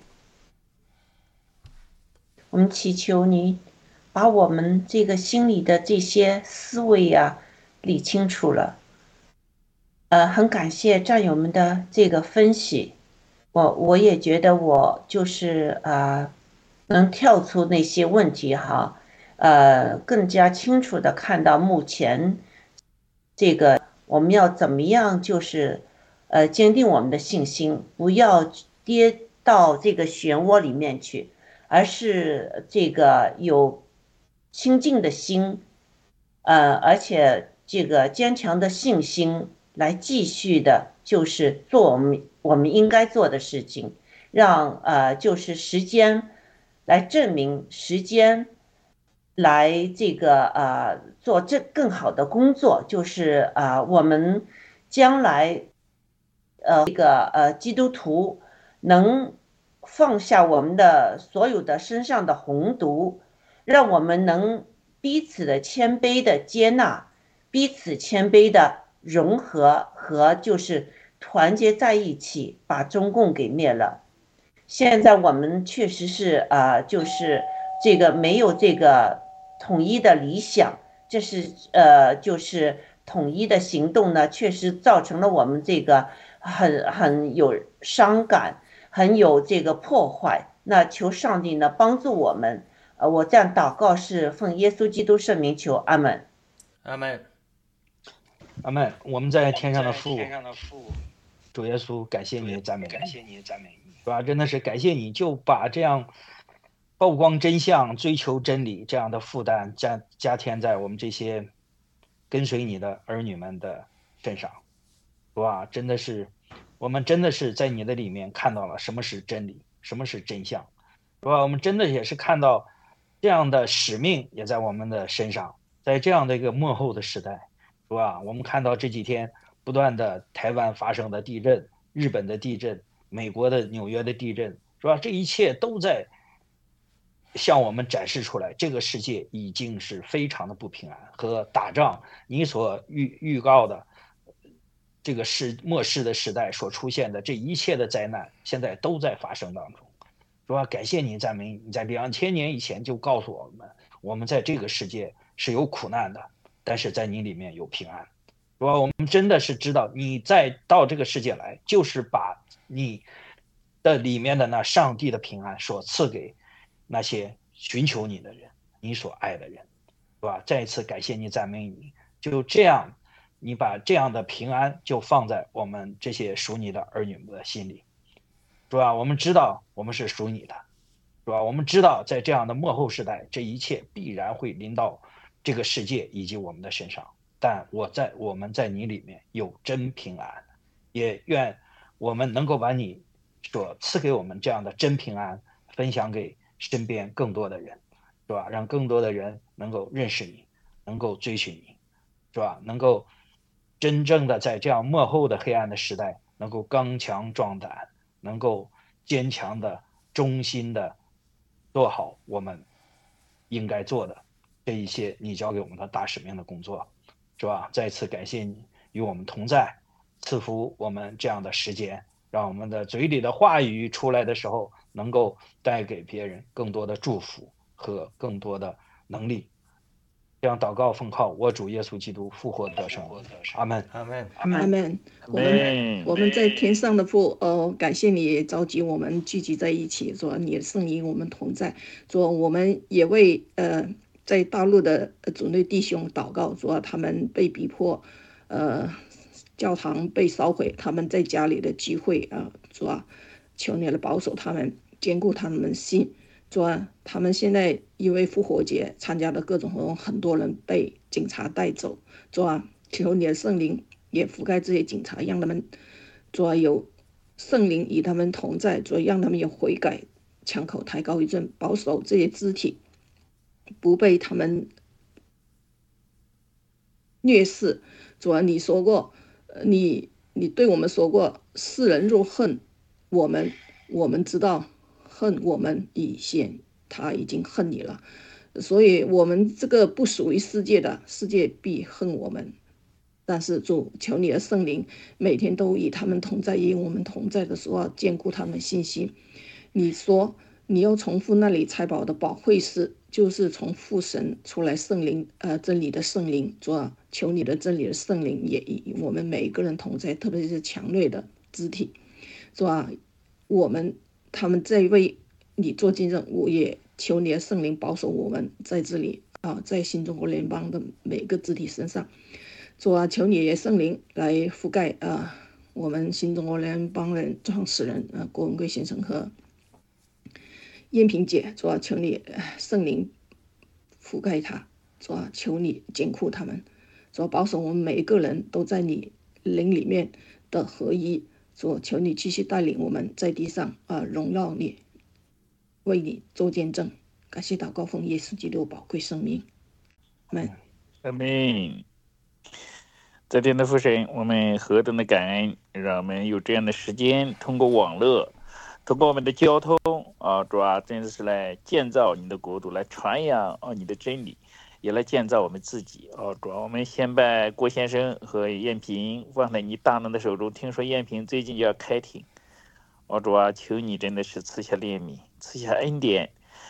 我们祈求你把我们这个心里的这些思维呀、啊、理清楚了。呃，很感谢战友们的这个分析，我我也觉得我就是呃能跳出那些问题哈，呃更加清楚的看到目前这个我们要怎么样就是呃坚定我们的信心，不要跌到这个漩涡里面去。而是这个有清净的心，呃，而且这个坚强的信心来继续的，就是做我们我们应该做的事情，让呃就是时间来证明，时间来这个呃做这更好的工作，就是啊、呃、我们将来呃这个呃基督徒能。放下我们的所有的身上的红毒，让我们能彼此的谦卑的接纳，彼此谦卑的融合和就是团结在一起，把中共给灭了。现在我们确实是啊、呃，就是这个没有这个统一的理想，这是呃就是统一的行动呢，确实造成了我们这个很很有伤感，很有这个破坏。那求上帝呢帮助我们，呃，我这样祷告是奉耶稣基督圣名求，阿门， 阿门， 阿门。我们在天上的父，主耶稣，感谢你，赞美你，感谢你，赞美你，是吧？真的是感谢你，就把这样曝光真相、追求真理这样的负担加加添在我们这些跟随你的儿女们的身上，是吧？真的是，我们真的是在你的里面看到了什么是真理，什么是真相，是吧？我们真的也是看到这样的使命也在我们的身上，在这样的一个末后的时代，是吧？我们看到这几天不断的台湾发生的地震，日本的地震，美国的纽约的地震，是吧？这一切都在向我们展示出来，这个世界已经是非常的不平安，和打仗你所预预告的这个世末世的时代所出现的这一切的灾难，现在都在发生当中，是吧？感谢你，赞美你，在两千年以前就告诉我们，我们在这个世界是有苦难的，但是在你里面有平安，是吧？我们真的是知道你再到这个世界来，就是把你的里面的那上帝的平安所赐给那些寻求你的人，你所爱的人，是吧？再一次感谢你，赞美你，就这样，你把这样的平安就放在我们这些属你的儿女们的心里，是吧？我们知道我们是属你的，是吧？我们知道在这样的末后时代，这一切必然会临到这个世界以及我们的身上，但我在我们在你里面有真平安，也愿我们能够把你所赐给我们这样的真平安分享给身边更多的人，是吧？让更多的人能够认识你，能够追寻你，是吧？能够真正的在这样末后的黑暗的时代，能够刚强壮胆，能够坚强的忠心的做好我们应该做的这一些你交给我们的大使命的工作，是吧？再次感谢你与我们同在，赐福我们这样的时间，让我们的嘴里的话语出来的时候，能够带给别人更多的祝福和更多的能力。这样祷告奉靠我主耶稣基督复活的圣名，阿门， 阿门， 阿门， 阿门。我们我们在天上的父，呃，感谢你召集我们聚集在一起，说你的圣灵我们同在，说我们也为呃在大陆的主内弟兄祷告，说他们被逼迫，呃，教堂被烧毁，他们在家里的聚会啊，说求你来保守他们，坚固他们的心。说他们现在因为复活节参加的各种活动，很多人被警察带走，说求你的圣灵也覆盖这些警察，让他们说有圣灵与他们同在，说让他们有悔改，枪口抬高一阵，保守这些肢体不被他们虐视。说你说过，你你对我们说过，世人若恨我们，我们知道恨我们以前他已经恨你了，所以我们这个不属于世界的，世界必恨我们。但是主，求你的圣灵每天都与他们同在，与我们同在的时候坚固他们的信心。你说你要重复那里财宝的保惠师，就是从父神出来圣灵，呃，真理的圣灵。主，求你的真理的圣灵也与我们每一个人同在，特别是强烈的肢体。主啊，我们他们在为你做见证，我也求你的圣灵保守我们在这里啊，在新中国联邦的每个肢体身上。主啊，求你的圣灵来覆盖啊，我们新中国联邦的创始人啊，郭文贵先生和燕萍姐。主啊，求你圣灵覆盖他。主啊，求你坚固他们。主啊，保守我们每一个人都在你灵里面的合一。主，求你继续带领我们在地上啊，荣耀你，为你做见证。感谢祷告奉耶稣基督宝贵生命，阿门， 阿门。在天的父神，我们何等的感恩，让我们有这样的时间，通过网络，通过我们的交通啊，主啊，真的是来建造你的国度，来传扬啊你的真理，也来建造我们自己啊。主啊，我们先把郭先生和燕萍放在你大能的手中。听说燕萍最近就要开庭，哦主啊，求你真的是赐下怜悯，赐下恩典，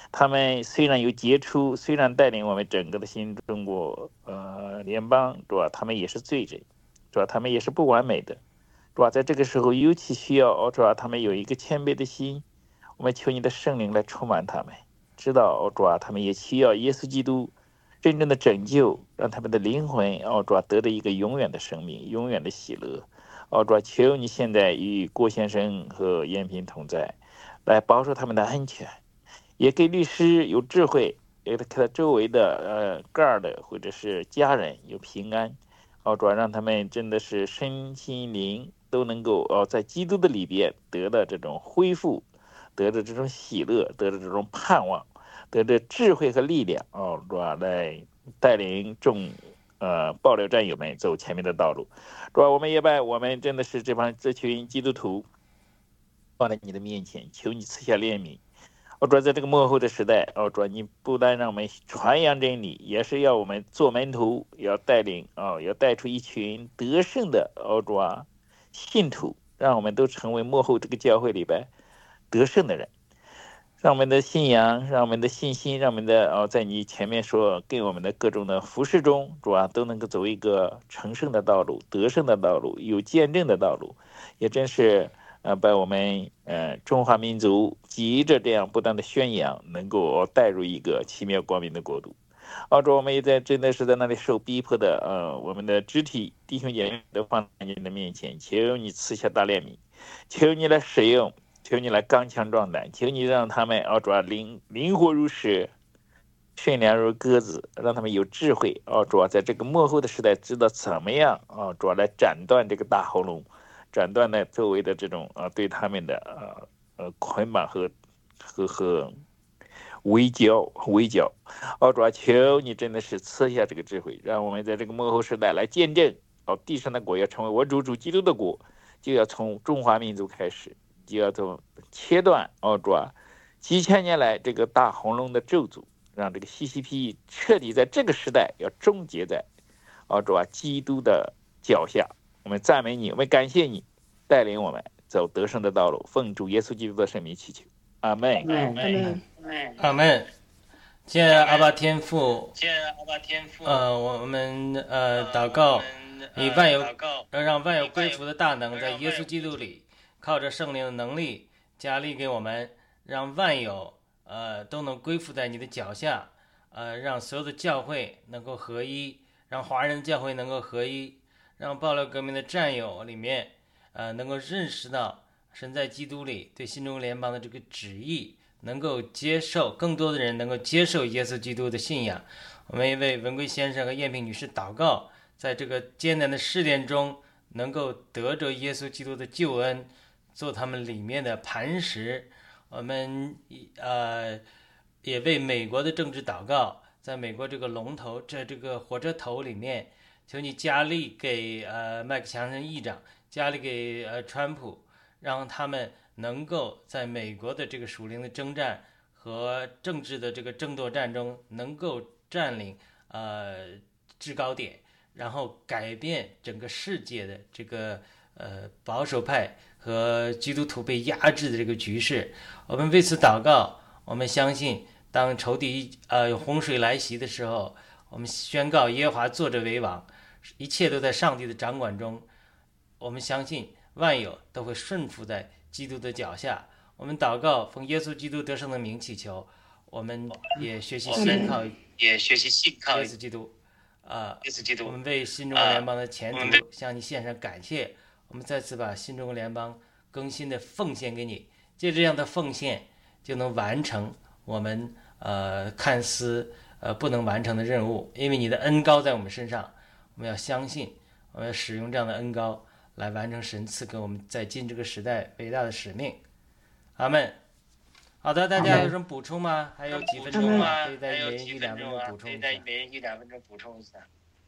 他们虽然有杰出，虽然带领我们整个的新中国呃联邦，主要他们也是罪人，主要他们也是不完美的，主要在这个时候尤其需要主要他们有一个谦卑的心，我们求你的圣灵来充满他们，知道主要他们也需要耶稣基督真正的拯救，让他们的灵魂哦主要得到一个永远的生命，永远的喜乐。哦主要求你现在与郭先生和延平同在，来保守他们的安全，也给律师有智慧，也给他周围的呃 guard 或者是家人有平安。哦主要让他们真的是身心灵都能够哦在基督的里边得到这种恢复，得到这种喜乐，得到这种盼望，得到智慧和力量哦主要来带领众呃爆料战友们走前面的道路。主要我们也把我们真的是这帮这群基督徒放在你的面前，求你赐下怜悯。哦主要在这个末后的时代，哦主要你不但让我们传扬真理，也是要我们做门徒，要带领哦要带出一群得胜的哦主啊信徒，让我们都成为末后这个教会里边得胜的人，让我们的信仰，让我们的信心，让我们的哦在你前面说给我们的各种的服事中，主啊都能够走一个成圣的道路，得胜的道路，有见证的道路，也真是呃把我们呃中华民族急着这样不断的宣扬，能够带入一个奇妙光明的国度。哦主我们也在真的是在那里受逼迫的呃我们的肢体弟兄姐妹都放在你的面前，求你赐下大怜悯，求你来使用，求你来刚强壮胆，求你让他们哦主要灵灵活如蛇，驯良如鸽子，让他们有智慧哦主要在这个末后的时代知道怎么样哦主要来斩断这个大喉咙，斩断了周围的这种呃对他们的呃呃捆绑和和和围剿围剿。哦主要求你真的是赐下这个智慧，让我们在这个末后时代来见证哦地上的国要成为我主主基督的国，就要从中华民族开始，就要从切断哦主啊几千年来这个大红龙的咒诅，让这个 C C P 彻底在这个时代要终结在哦主啊基督的脚下。我们赞美你，我们感谢你带领我们走得胜的道路，奉主耶稣基督的圣名祈求，阿门。 阿门阿门。亲爱的阿爸天父， 亲爱的阿爸天父， 呃，我们呃祷告，以万有让万有归服的大能在耶稣基督里，靠着圣灵的能力加力给我们，让万有呃都能归服在你的脚下，呃，让所有的教会能够合一，让华人教会能够合一，让爆料革命的战友里面呃能够认识到神在基督里对新中国联邦的这个旨意，能够接受，更多的人能够接受耶稣基督的信仰。我们也为文贵先生和燕平女士祷告，在这个艰难的试炼中能够得着耶稣基督的救恩，做他们里面的磐石。我们呃也为美国的政治祷告，在美国这个龙头这这个火车头里面，求你加力给呃麦克强生议长，加力给呃川普，让他们能够在美国的这个属灵的征战和政治的这个争夺战中，能够占领呃制高点，然后改变整个世界的这个呃保守派和基督徒被压制的这个局势。我们为此祷告，我们相信当仇敌呃洪水来袭的时候，我们宣告耶和华坐着为王，一切都在上帝的掌管中。我们相信万有都会顺服在基督的脚下。我们祷告，奉耶稣基督得胜的名祈求。我们也学习信靠， 也学习信靠耶稣基督。啊、 耶稣基督。 我们为新中国联邦的前途、 啊、 向你献上感谢。我们再次把新中国联邦更新的奉献给你，借这样的奉献，就能完成我们呃看似呃不能完成的任务。因为你的恩膏在我们身上，我们要相信，我们要使用这样的恩膏来完成神赐给我们在今这个时代伟大的使命。阿们。好的，大家有什么补充吗？还有几分钟吗？可以再每人一两分钟补充一下。 可以再每人一两分钟补充一下。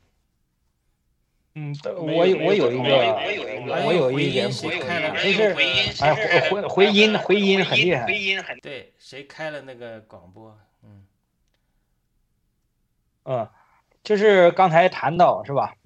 嗯，我有我有一个，我有一点补充，就是哎回回音回音很厉害， 回音很对，谁开了那个广播？嗯嗯，就是刚才谈到是吧？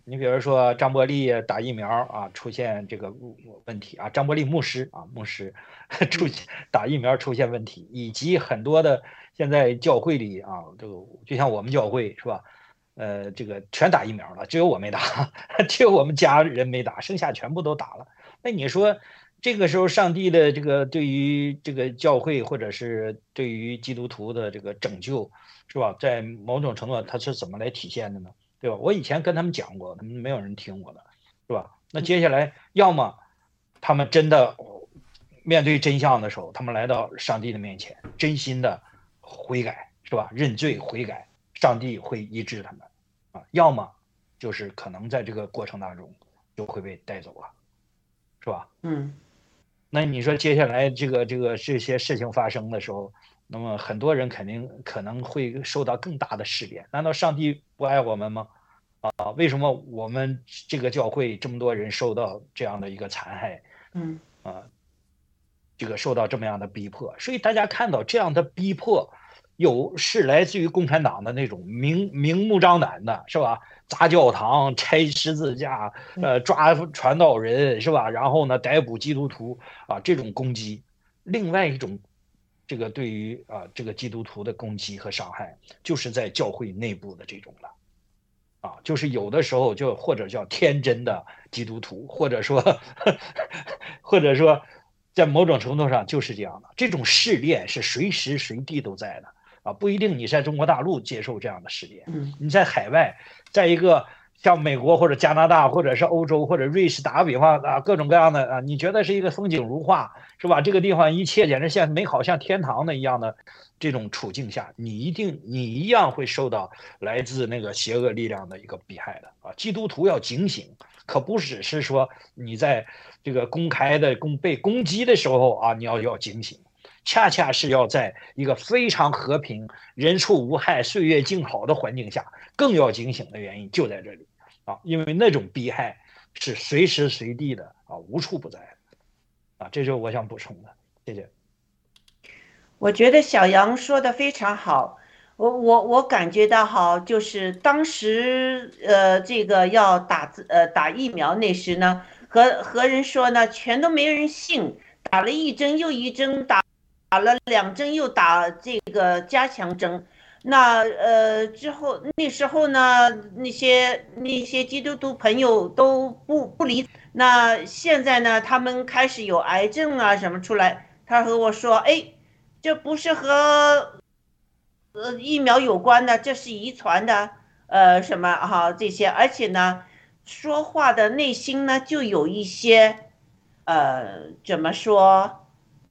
你比如说张伯苔打疫苗啊，出现这个问题啊，张伯苔牧师啊，牧师出现打疫苗出现问题，以及很多的现在教会里啊，这个就像我们教会是吧？呃，这个全打疫苗了，只有我没打，只有我们家人没打，剩下全部都打了。那你说这个时候上帝的这个对于这个教会或者是对于基督徒的这个拯救，是吧？在某种程度上它是怎么来体现的呢？对吧？我以前跟他们讲过，他们没有人听我的，是吧？那接下来要么他们真的面对真相的时候，他们来到上帝的面前，真心的悔改，是吧？认罪悔改，上帝会医治他们啊。要么就是可能在这个过程当中就会被带走了，是吧？ 嗯。 那你说接下来这个这个这些事情发生的时候，那么很多人肯定可能会受到更大的试炼。难道上帝不爱我们吗？啊，为什么我们这个教会这么多人受到这样的一个残害？ 嗯， 啊，这个受到这么样的逼迫，所以大家看到这样的逼迫，有是来自于共产党的那种明明目张胆的，是吧？砸教堂、拆十字架、呃抓传道人，是吧？然后呢，逮捕基督徒啊，这种攻击。另外一种，这个对于啊这个基督徒的攻击和伤害，就是在教会内部的这种了。啊，就是有的时候就或者叫天真的基督徒，或者说，或者说，在某种程度上就是这样的。这种试炼是随时随地都在的啊，不一定你在中国大陆接受这样的试炼，你在海外，在一个像美国或者加拿大或者是欧洲或者瑞士，打个比方啊，各种各样的啊，你觉得是一个风景如画，是吧？这个地方一切简直像美好像天堂的一样的。这种处境下，你一定你一样会受到来自那个邪恶力量的一个迫害的啊！基督徒要警醒，可不只是说你在这个公开的攻被攻击的时候啊，你要要警醒，恰恰是要在一个非常和平、人畜无害、岁月静好的环境下，更要警醒的原因就在这里啊！因为那种迫害是随时随地的啊，无处不在的啊！这就是我想补充的，谢谢。 我觉得小杨说的非常好，我我我感觉到哈，就是当时呃这个要打呃打疫苗那时呢，和和人说呢，全都没人信，打了一针又一针，打打了两针又打这个加强针，那呃之后那时候呢，那些那些基督徒朋友都不不理，那现在呢，他们开始有癌症啊什么出来，他和我说，哎。这不是和呃疫苗有关的，这是遗传的，呃什么哈这些，而且呢，说话的内心呢就有一些，呃怎么说？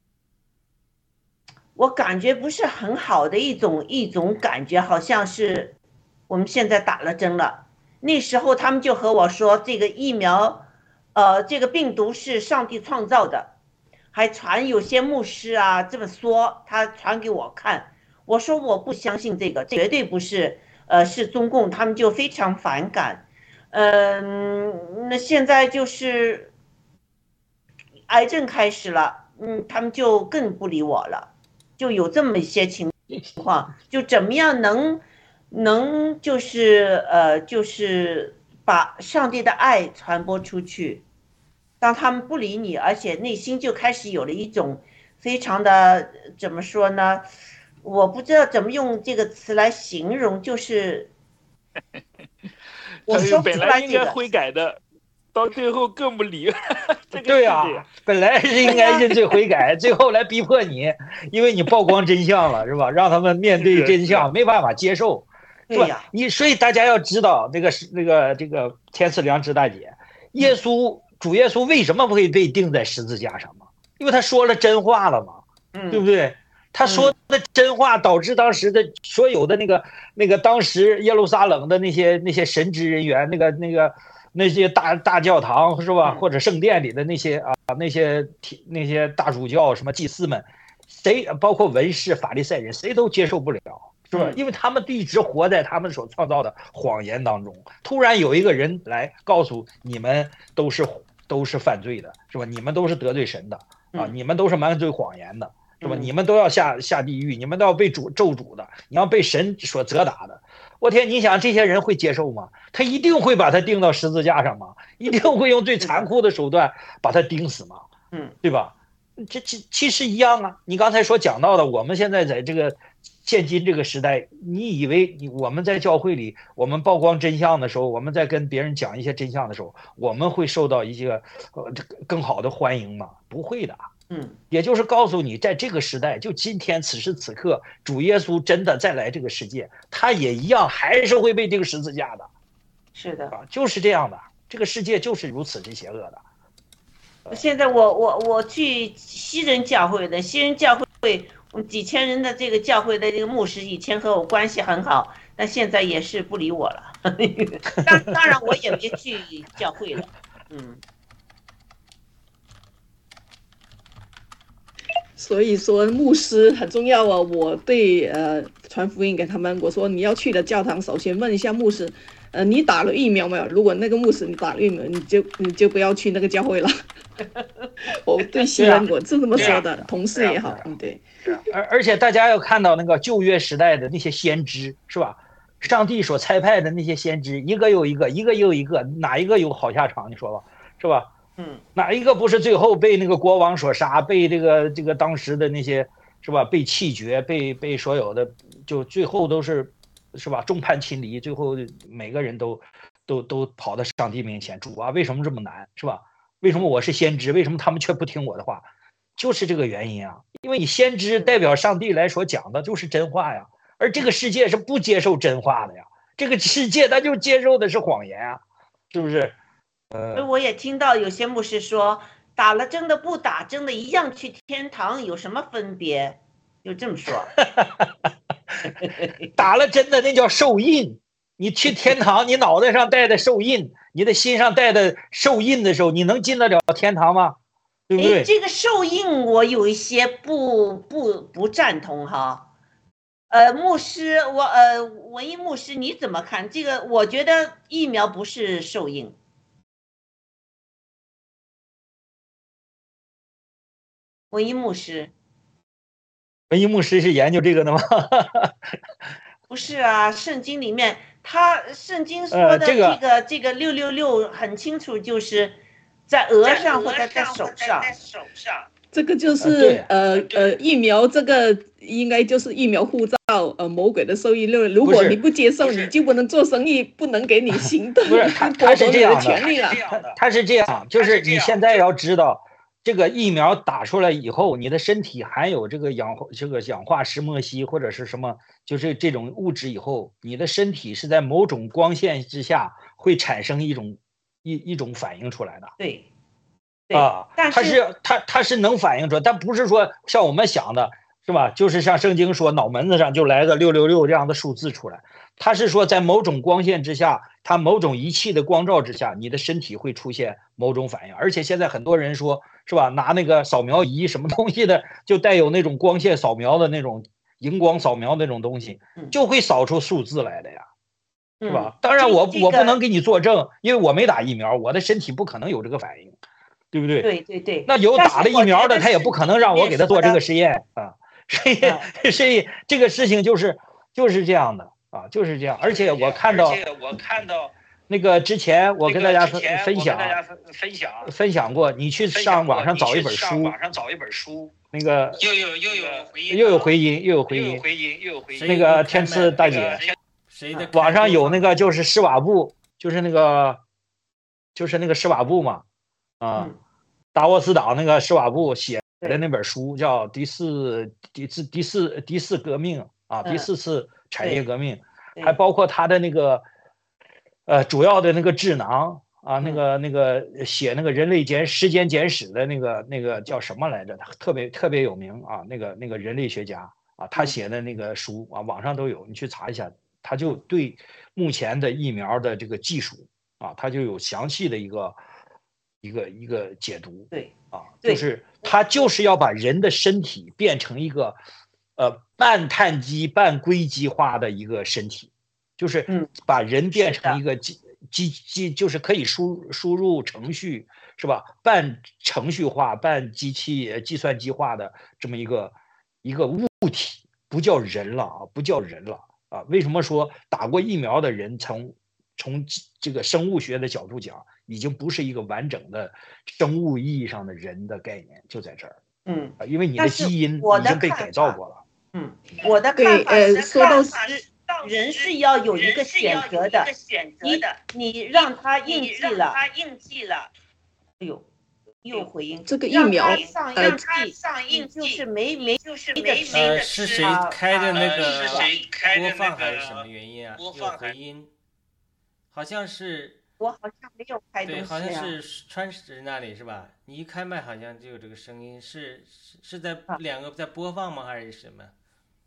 我感觉不是很好的一种一种感觉，好像是我们现在打了针了。那时候他们就和我说，这个疫苗，呃这个病毒是上帝创造的。还传有些牧师啊这么说，他传给我看，我说我不相信这个，绝对不是，呃，是中共，他们就非常反感，嗯，那现在就是癌症开始了，嗯，他们就更不理我了，就有这么一些情况，就怎么样能能就是呃就是把上帝的爱传播出去。当他们不理你，而且内心就开始有了一种非常的怎么说呢？我不知道怎么用这个词来形容，就是我说不出来这个。 本来应该悔改的，到最后更不理。这个对啊，本来是应该认罪悔改，最后来逼迫你，因为你曝光真相了，是吧？让他们面对真相，没办法接受，是吧？你所以大家要知道，那个是那个这个天赐良知大姐，耶稣。主耶稣为什么会被钉在十字架上嘛？因为他说了真话了嘛，嗯、对不对？他说的真话导致当时的所有的那个那个当时耶路撒冷的那些那些神职人员，那个那个那些大大教堂是吧，或者圣殿里的那些啊那些那些大主教什么祭司们，谁包括文士法利赛人，谁都接受不了。是吧？因为他们一直活在他们所创造的谎言当中，突然有一个人来告诉你们都是都是犯罪的，是吧？你们都是得罪神的啊，你们都是满嘴谎言的，是吧？你们都要下下地狱，你们都要被主咒诅的，你要被神所责打的我天，你想这些人会接受吗？他一定会把他钉到十字架上吗？一定会用最残酷的手段把他钉死吗？ 嗯， 对吧？这这其实一样啊。你刚才所讲到的，我们现在在这个现今这个时代，你以为你我们在教会里，我们曝光真相的时候，我们在跟别人讲一些真相的时候，我们会受到一些呃更好的欢迎吗？不会的。 嗯， 也就是告诉你，在这个时代，就今天此时此刻，主耶稣真的再来这个世界，他也一样还是会被钉十字架的。 是的， 啊，就是这样的，这个世界就是如此之邪恶的。 现在我我我去西人教会的西人教会，几千人的这个教会的这个牧师以前和我关系很好，但现在也是不理我了。当当然我也没去教会了。嗯。 所以说牧师很重要啊！我对呃传福音给他们，我说你要去的教堂，首先问一下牧师，呃，你打了疫苗没有？如果那个牧师你打了疫苗，你就你就不要去那个教会了。我对新人我是这么说的，同事也好，嗯，对。 而而且大家要看到那个旧约时代的那些先知，是吧？上帝所差派的那些先知，一个又一个，一个又一个，哪一个有好下场？你说吧，是吧？ 嗯， 哪一个不是最后被那个国王所杀，被这个这个当时的那些是吧，被弃绝，被被所有的就最后都是是吧，众叛亲离，最后每个人都都都跑到上帝面前，主啊，为什么这么难，是吧？为什么我是先知，为什么他们却不听我的话？就是这个原因啊，因为你先知代表上帝来所讲的就是真话呀，而这个世界是不接受真话的呀，这个世界它就接受的是谎言啊，是不是？ 呃，我也听到有些牧师说，打了针的不打针的一样去天堂，有什么分别？就这么说。 打了针的那叫受印，你去天堂，你脑袋上戴的受印，你的心上戴的受印的时候，你能进得了天堂吗？对不对？ 这个受印我有一些不不不赞同哈。呃，牧师，我呃文艺牧师你怎么看这个？我觉得疫苗不是受印。文艺牧师， 文艺牧师是研究这个的吗？ 不是啊，圣经里面他圣经说的呃这个这个这个六六六很清楚，就是在额上或者在手上。 这个就是呃呃疫苗，这个应该就是疫苗护照，呃魔鬼的受益论。如果你不接受，你就不能做生意，不能给你行动， 不是他他是这样的， 权利了。 他是这样，就是你现在要知道。这个疫苗打出来以后，你的身体含有这个氧这个氧化石墨烯或者是什么，就是这种物质以后，你的身体是在某种光线之下会产生一种一一种反应出来的。 对， 对啊，它是它它是能反映出来，但不是说像我们想的是吧？就是像圣经说脑门子上就来个六六六这样的数字出来，它是说在某种光线之下，它某种仪器的光照之下，你的身体会出现某种反应。而且现在很多人说。是吧？拿那个扫描仪什么东西的，就带有那种光线扫描的那种荧光扫描那种东西，就会扫出数字来的呀，是吧？当然我我不能给你作证，因为我没打疫苗，我的身体不可能有这个反应，对不对？ 对对对。 那有打了疫苗的，他也不可能让我给他做这个实验啊。所以所以这个事情就是就是这样的啊，就是这样。而且我看到， 我看到。 那个之前我跟大家分分享分享分享过，你去上网上找一本书， 网上找一本书， 那个又有又有回音， 又有回音，又有回音， 回音又有回音。 那个天赐大姐， 谁的？ 网上有那个就是施瓦布，就是那个就是那个施瓦布嘛，啊，达沃斯岛那个施瓦布写的那本书叫《第四第四第四第四革命》啊，第四次产业革命，还包括他的那个。呃，主要的那个智囊啊，那个那个写那个人类简时间简史的那个那个叫什么来着？特别特别有名啊，那个那个人类学家啊，他写的那个书啊，网上都有，你去查一下。他就对目前的疫苗的这个技术啊，他就有详细的一个一个一个解读。 对啊，就是他就是要把人的身体变成一个呃半碳基半硅基化的一个身体。就是把人变成一个机机机，就是可以输输入程序，是吧？半程序化、半机器、计算机化的这么一个一个物体，不叫人了啊，不叫人了啊。为什么说打过疫苗的人从从这个生物学的角度讲，已经不是一个完整的生物意义上的人的概念，就在这儿。 嗯， 因为你的基因已经被改造过了。 嗯，我的看法是，说到是人是要有一个选择的，你你让他应记了，应记了，哎呦，又回音， 这个疫苗上应记，上应就是没没就是没呃，是谁开的那个播放还是什么原因啊？有回音，好像是。 我好像没有开东西、啊、 对，好像是川石那里是吧？你一开麦好像就有这个声音，是是是在两个在播放吗？还是什么？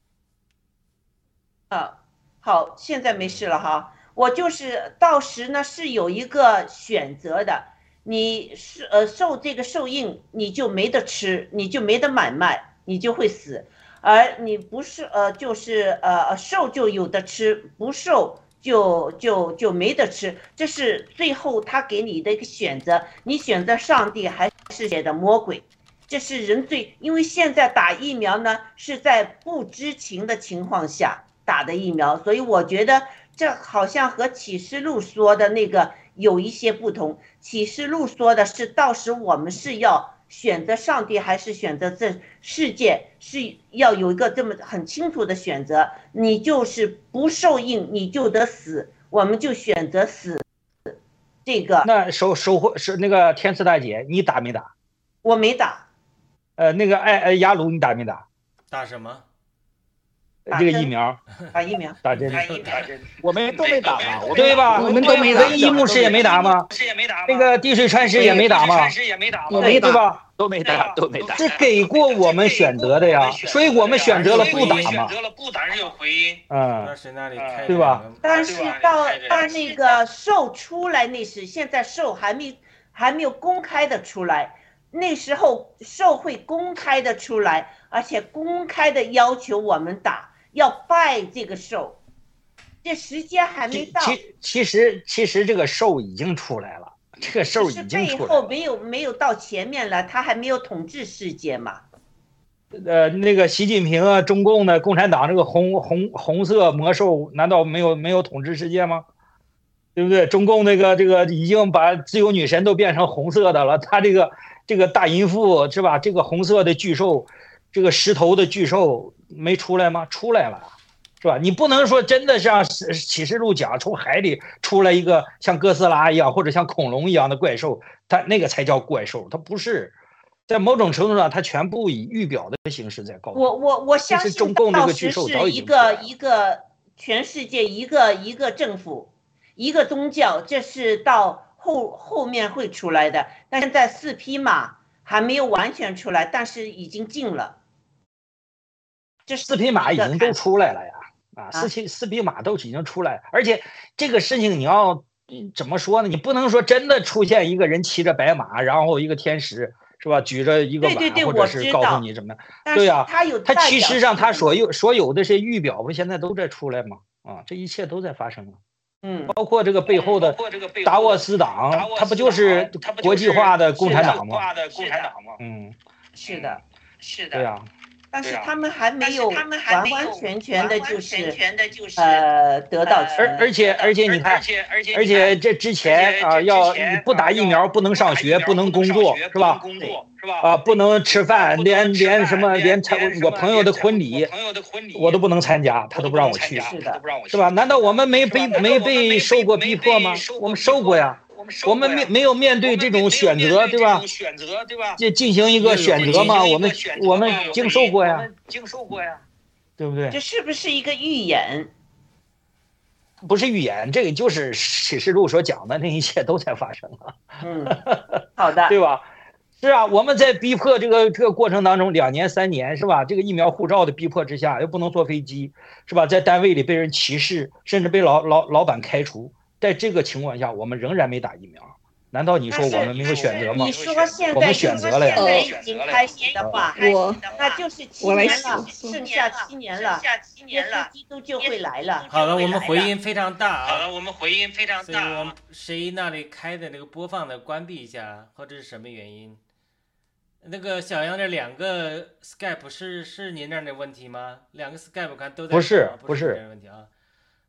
啊，好，现在没事了哈。我就是到时呢是有一个选择的，你是呃受这个受印，你就没得吃，你就没得买卖，你就会死。而你不是呃就是呃受就有的吃，不受。就就就没得吃，这是最后他给你的一个选择，你选择上帝还是选择魔鬼，这是人最，因为现在打疫苗呢是在不知情的情况下打的疫苗，所以我觉得这好像和启示录说的那个有一些不同。启示录说的是到时我们是要选择上帝还是选择这世界，是要有一个这么很清楚的选择，你就是不受印你就得死，我们就选择死。这个那收收获是那个天赐大姐，你打没打？ 我没打。 呃，那个艾呃雅鲁你打没打？ 打什么？ 这个疫苗， 打疫苗， 打针， 打疫苗， 我们都没打嘛， 对吧？ 我们都没打。 文一牧师也没打吗？那个滴水穿石也没打吗？ 我没打， 对吧？ 都没打，都没打。 是给过我们选择的呀，所以我们选择了不打嘛。 选择了不打是有回音， 嗯， 对吧？ 但是到到那个兽出来那时，现在兽还没还没有公开的出来。那时候兽会公开的出来，而且公开的要求我们打，要拜这个兽，这时间还没到。 其其实其实这个兽已经出来了，这个兽已经出来了。 背后没有没有到前面了，他还没有统治世界嘛。 呃，那个习近平啊，中共的共产党这个红红红色魔兽，难道没有没有统治世界吗？对不对？中共那个这个已经把自由女神都变成红色的了，他这个。这个大淫妇是吧？这个红色的巨兽，这个石头的巨兽没出来吗？出来了，是吧？你不能说真的像启示录讲，从海里出来一个像哥斯拉一样或者像恐龙一样的怪兽，它那个才叫怪兽，它不是。在某种程度上，它全部以预表的形式在告诉我我我相信中共这个巨兽早已经一个一个全世界一个一个政府一个宗教，这是到。后后面会出来的，但现在四匹马还没有完全出来，但是已经进了。 这四匹马已经都出来了呀，啊，四匹四匹马都已经出来，而且这个事情你要怎么说呢？你不能说真的出现一个人骑着白马，然后一个天使是吧，举着一个碗， 对对对， 或者是告诉你怎么样？对呀、啊， 他有他其实上他所有所有的这些预表不现在都在出来吗？啊，这一切都在发生了。 嗯， 包括这个背后的达沃斯党，它不就是国际化的共产党吗？嗯， 是的， 是的，对呀。 但是他们还没有完完全全的，就是呃呃得到。 而而且而且你看，而且这之前啊，要不打疫苗不能上学，不能工作，是吧？啊，不能吃饭，连连什么连我朋友的婚礼，我都不能参加，他都不让我去， 是的， 是吧？难道我们没被没被受过逼迫吗？我们受过呀。我们面没有面对这种选择，对吧？ 选择，对吧？ 这进行一个选择嘛，我们我们经受过呀， 经受过呀， 对不对？ 这是不是一个预言？ 不是预言，这个就是启示录所讲的那一切都在发生了。 嗯，好的， 对吧？是啊，我们在逼迫这个这个过程当中，两年三年是吧？这个疫苗护照的逼迫之下，又不能坐飞机，是吧？在单位里被人歧视，甚至被老老老板开除。在这个情况下，我们仍然没打疫苗，难道你说我们没有选择吗？ 你说现在我们选择了呀。 现在已经开始的话， 我那就是七年了，剩下七年了，耶稣基督就会来了。 好的，我们回音非常大啊。 好的，我们回音非常大。 所以我们谁那里开的那个播放的关闭一下，或者是什么原因？那个小杨这两个 Skype 是是您那儿的问题吗？两个 Skype 看都在不是不是您问题啊。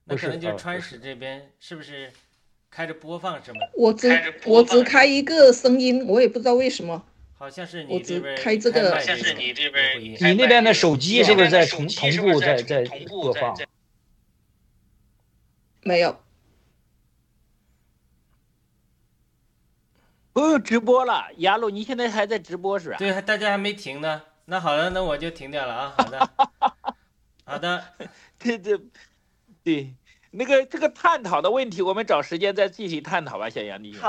那可能就是川史这边是不是开着播放什么？ 我只我只开一个声音，我也不知道为什么。 好像是我只你这边开这个， 好像是你这边你你那边的手机是不是在同同步在在播放？ 没有。 哦，直播了，雅鲁，你现在还在直播是吧？ 对，大家还没停呢。那好了，那我就停掉了啊。好的，好的。 这这，对，那个这个探讨的问题，我们找时间再继续探讨吧，小杨弟兄。